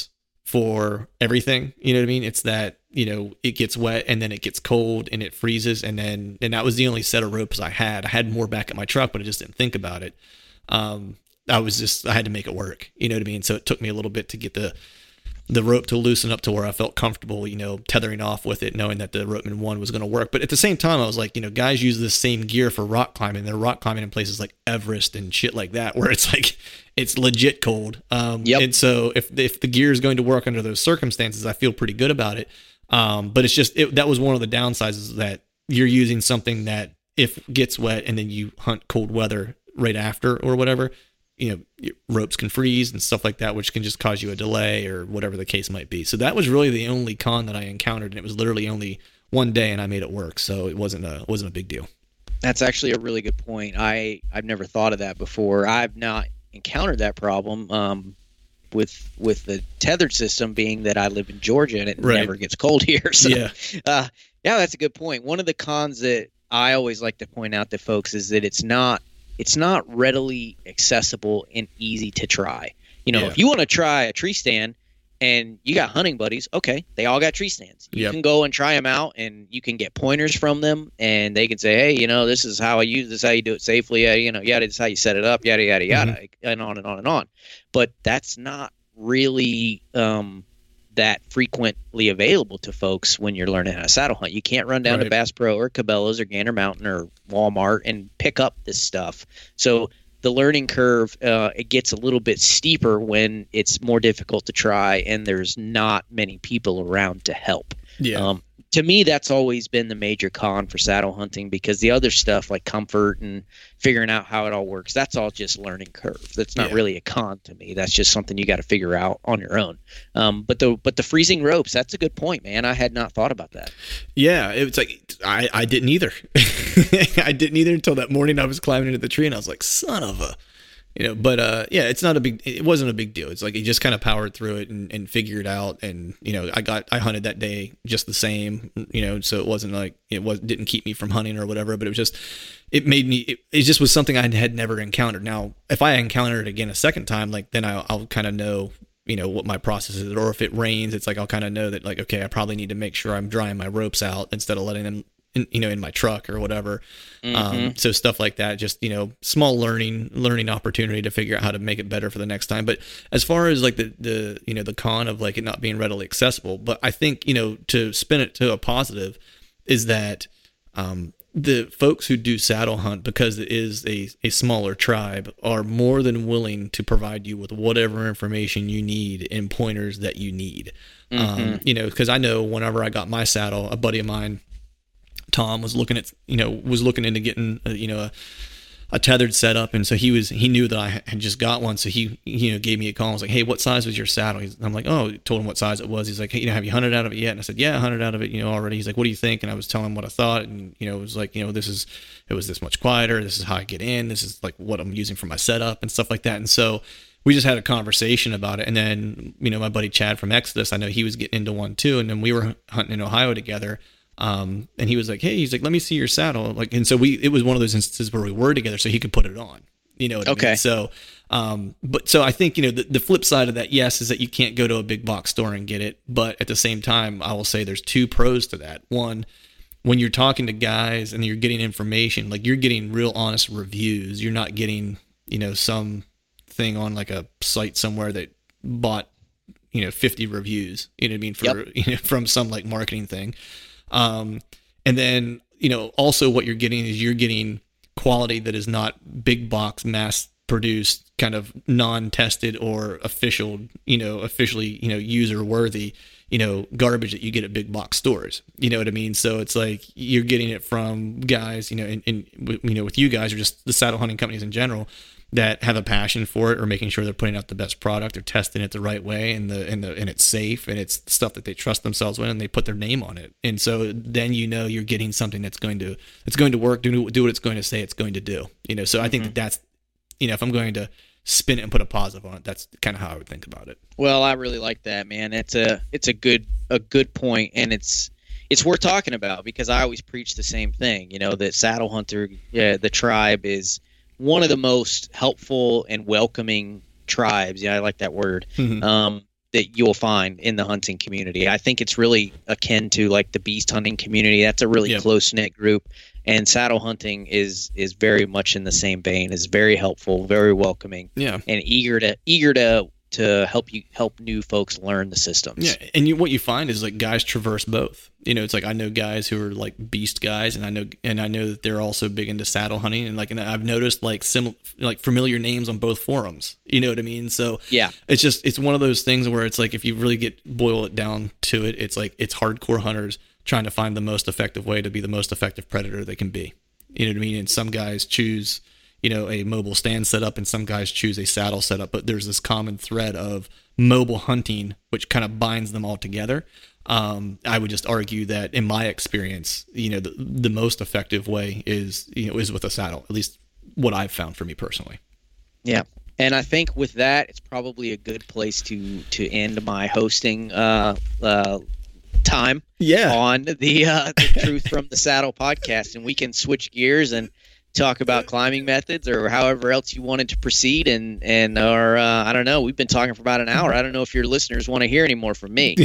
for everything. You know what I mean? It's that, you know, it gets wet and then it gets cold and it freezes. And then, and that was the only set of ropes I had. I had more back at my truck, but I just didn't think about it. Um, I was just, I had to make it work. You know what I mean? So it took me a little bit to get the, the rope to loosen up to where I felt comfortable, you know, tethering off with it, knowing that the Ropeman one was going to work. But at the same time, I was like, you know, guys use this same gear for rock climbing. They're rock climbing in places like Everest and shit like that, where it's like, it's legit cold. Um, yep. And so if if the gear is going to work under those circumstances, I feel pretty good about it. Um, but it's just, it, that was one of the downsides, is that you're using something that if it gets wet and then you hunt cold weather right after or whatever, you know, your ropes can freeze and stuff like that, which can just cause you a delay or whatever the case might be. So that was really the only con that I encountered, and it was literally only one day, and I made it work. So it wasn't a wasn't a big deal. That's actually a really good point. I I've never thought of that before. I've not encountered that problem um, with with the tethered system, being that I live in Georgia and it right. never gets cold here. So, yeah, uh, yeah, that's a good point. One of the cons that I always like to point out to folks is that it's not. It's not readily accessible and easy to try. You know, yeah. if you want to try a tree stand and you got hunting buddies, okay, they all got tree stands. You yep. can go and try them out, and you can get pointers from them, and they can say, hey, you know, this is how I use this, how you do it safely. Uh, you know, yada, this is how you set it up, yada, yada, yada, mm-hmm. and on and on and on. But that's not really um, that frequently available to folks when you're learning how to saddle hunt. You can't run down right. to Bass Pro or Cabela's or Gander Mountain or Walmart and pick up this stuff. So the learning curve, uh, it gets a little bit steeper when it's more difficult to try and there's not many people around to help. Yeah. Um, to me, that's always been the major con for saddle hunting, because the other stuff like comfort and figuring out how it all works, that's all just learning curve. That's not yeah. really a con to me. That's just something you got to figure out on your own. Um, but the but the freezing ropes, that's a good point, man. I had not thought about that. Yeah, it was like I, I didn't either. I didn't either until that morning I was climbing into the tree and I was like, son of a... You know, but uh, yeah, it's not a big. It wasn't a big deal. It's like you just kind of powered through it and, and figured it out. And you know, I got I hunted that day just the same. You know, so it wasn't like it was didn't keep me from hunting or whatever. But it was just it made me. It, it just was something I had never encountered. Now, if I encounter it again a second time, like then I'll, I'll kind of know. You know what my process is, or if it rains, it's like I'll kind of know that like okay, I probably need to make sure I'm drying my ropes out instead of letting them. In, you know, in my truck or whatever. Mm-hmm. Um, so stuff like that, just, you know, small learning, learning opportunity to figure out how to make it better for the next time. But as far as like the, the, you know, the con of like it not being readily accessible, but I think, you know, to spin it to a positive is that, um, the folks who do saddle hunt, because it is a, a smaller tribe, are more than willing to provide you with whatever information you need and pointers that you need. Mm-hmm. Um, you know, cause I know whenever I got my saddle, a buddy of mine, Tom, was looking at, you know, was looking into getting, a, you know, a, a tethered setup. And so he was, he knew that I had just got one. So he, you know, gave me a call. I was like, hey, what size was your saddle? He's, I'm like, oh, told him what size it was. He's like, hey, you know, have you hunted out of it yet? And I said, yeah, I hunted out of it, you know, already. He's like, what do you think? And I was telling him what I thought. And, you know, it was like, you know, this is, it was this much quieter. This is how I get in. This is like what I'm using for my setup and stuff like that. And so we just had a conversation about it. And then, you know, my buddy Chad from Exodus, I know he was getting into one too. And then we were hunting in Ohio together. Um, and he was like, hey, he's like, let me see your saddle. Like, and so we, it was one of those instances where we were together so he could put it on, you know what okay. I mean? So, um, but so I think, you know, the, the flip side of that, yes, is that you can't go to a big box store and get it. But at the same time, I will say there's two pros to that. One, when you're talking to guys and you're getting information, like you're getting real honest reviews. You're not getting, you know, some thing on like a site somewhere that bought, you know, fifty reviews, you know what I mean? For, yep. you know, from some like marketing thing. Um, and then, you know, also what you're getting is you're getting quality that is not big box, mass produced, kind of non-tested or official, you know, officially, you know, user worthy, you know, garbage that you get at big box stores. You know what I mean? So it's like you're getting it from guys, you know, and, and you know, with you guys or just the saddle hunting companies in general that have a passion for it or making sure they're putting out the best product or testing it the right way and the and the and it's safe and it's stuff that they trust themselves with and they put their name on it. And so then you know you're getting something that's going to it's going to work, do do what it's going to say it's going to do. You know, so I think mm-hmm. that that's, you know, if I'm going to spin it and put a positive on it, that's kind of how I would think about it. Well, I really like that, man. It's a it's a good a good point, and it's it's worth talking about because I always preach the same thing. You know, that saddle hunter, yeah, the tribe is one of the most helpful and welcoming tribes. Yeah, I like that word. Mm-hmm. Um, that you'll find in the hunting community. I think it's really akin to like the beast hunting community. That's a really Yep. close knit group, and saddle hunting is is very much in the same vein. Is very helpful, very welcoming, Yeah. and eager to eager to to help you help new folks learn the systems. Yeah, and you, what you find is like guys traverse both. You know, it's like I know guys who are like beast guys, and I know and I know that they're also big into saddle hunting, and like and I've noticed like sim like familiar names on both forums. You know what I mean? So Yeah. it's just it's one of those things where it's like if you really get boil it down to it, it's like it's hardcore hunters trying to find the most effective way to be the most effective predator they can be. You know what I mean? And some guys choose, you know, a mobile stand setup, and some guys choose a saddle setup, but there's this common thread of mobile hunting, which kind of binds them all together. Um, I would just argue that in my experience, you know, the, the most effective way is, you know, is with a saddle, at least what I've found for me personally. Yeah. And I think with that, it's probably a good place to to end my hosting uh, uh, time Yeah. on the, uh, the Truth from the Saddle podcast, and we can switch gears and talk about climbing methods or however else you wanted to proceed. And and or uh, I don't know. We've been talking for about an hour. I don't know if your listeners want to hear any more from me.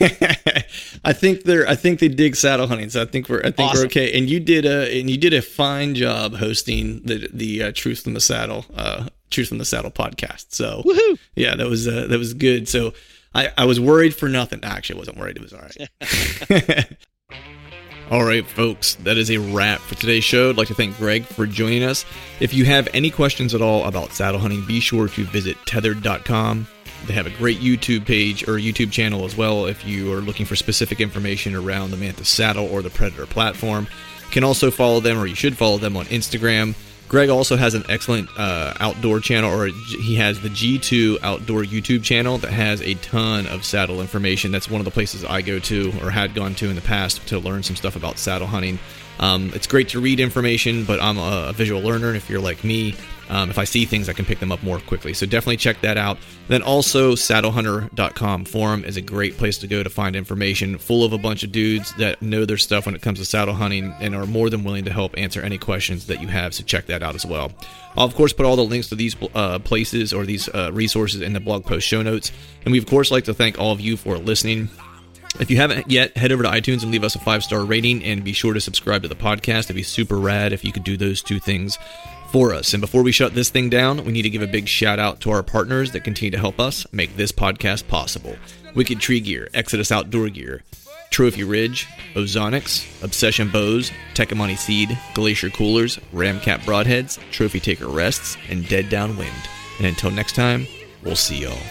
I think they're. I think they dig saddle hunting, so I think we're. I think Awesome. we're okay. And you did a. And you did a fine job hosting the the uh, Truth from the Saddle, uh, Truth from the Saddle podcast. So Woohoo! yeah, that was uh, that was good. So I I was worried for nothing. Actually, I wasn't worried. It was all right. All right, folks, that is a wrap for today's show. I'd like to thank Greg for joining us. If you have any questions at all about saddle hunting, be sure to visit tethered dot com. They have a great YouTube page or YouTube channel as well if you are looking for specific information around the Mantis saddle or the Predator platform. You can also follow them, or you should follow them on Instagram. Greg also has an excellent uh, outdoor channel, or he has the G two Outdoor YouTube channel that has a ton of saddle information. That's one of the places I go to, or had gone to in the past, to learn some stuff about saddle hunting. Um, it's great to read information, but I'm a visual learner, and if you're like me, um, if I see things, I can pick them up more quickly. So definitely check that out. Then also, saddle hunter dot com forum is a great place to go to find information, full of a bunch of dudes that know their stuff when it comes to saddle hunting and are more than willing to help answer any questions that you have. So check that out as well. I'll, of course, put all the links to these uh, places or these uh, resources in the blog post show notes. And we, of course, like to thank all of you for listening. If you haven't yet, head over to iTunes and leave us a five-star rating, and be sure to subscribe to the podcast. It'd be super rad if you could do those two things for us. And before we shut this thing down, we need to give a big shout out to our partners that continue to help us make this podcast possible. Wicked Tree Gear, Exodus Outdoor Gear, Trophy Ridge, Ozonics, Obsession Bows, Tecumani Seed, Glacier Coolers, Ramcap Broadheads, Trophy Taker Rests, and Dead Downwind. And until next time, we'll see y'all.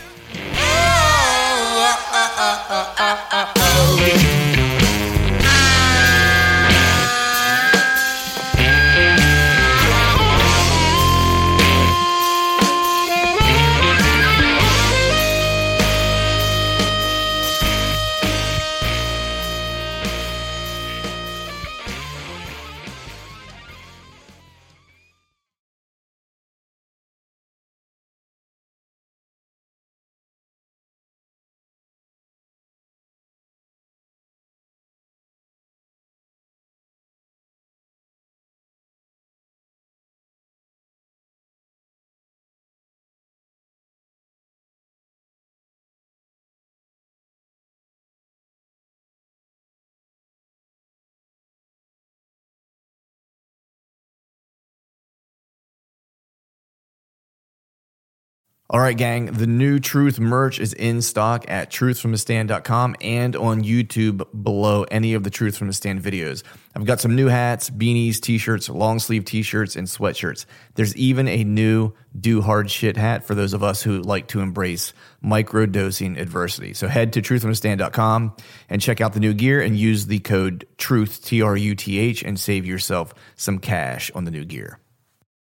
All right, gang, the new Truth merch is in stock at truth from the stand dot com and on YouTube below any of the Truth from the Stand videos. I've got some new hats, beanies, t-shirts, long sleeve t-shirts, and sweatshirts. There's even a new Do Hard Shit hat for those of us who like to embrace micro-dosing adversity. So head to truth from the stand dot com and check out the new gear and use the code TRUTH, T R U T H, and save yourself some cash on the new gear.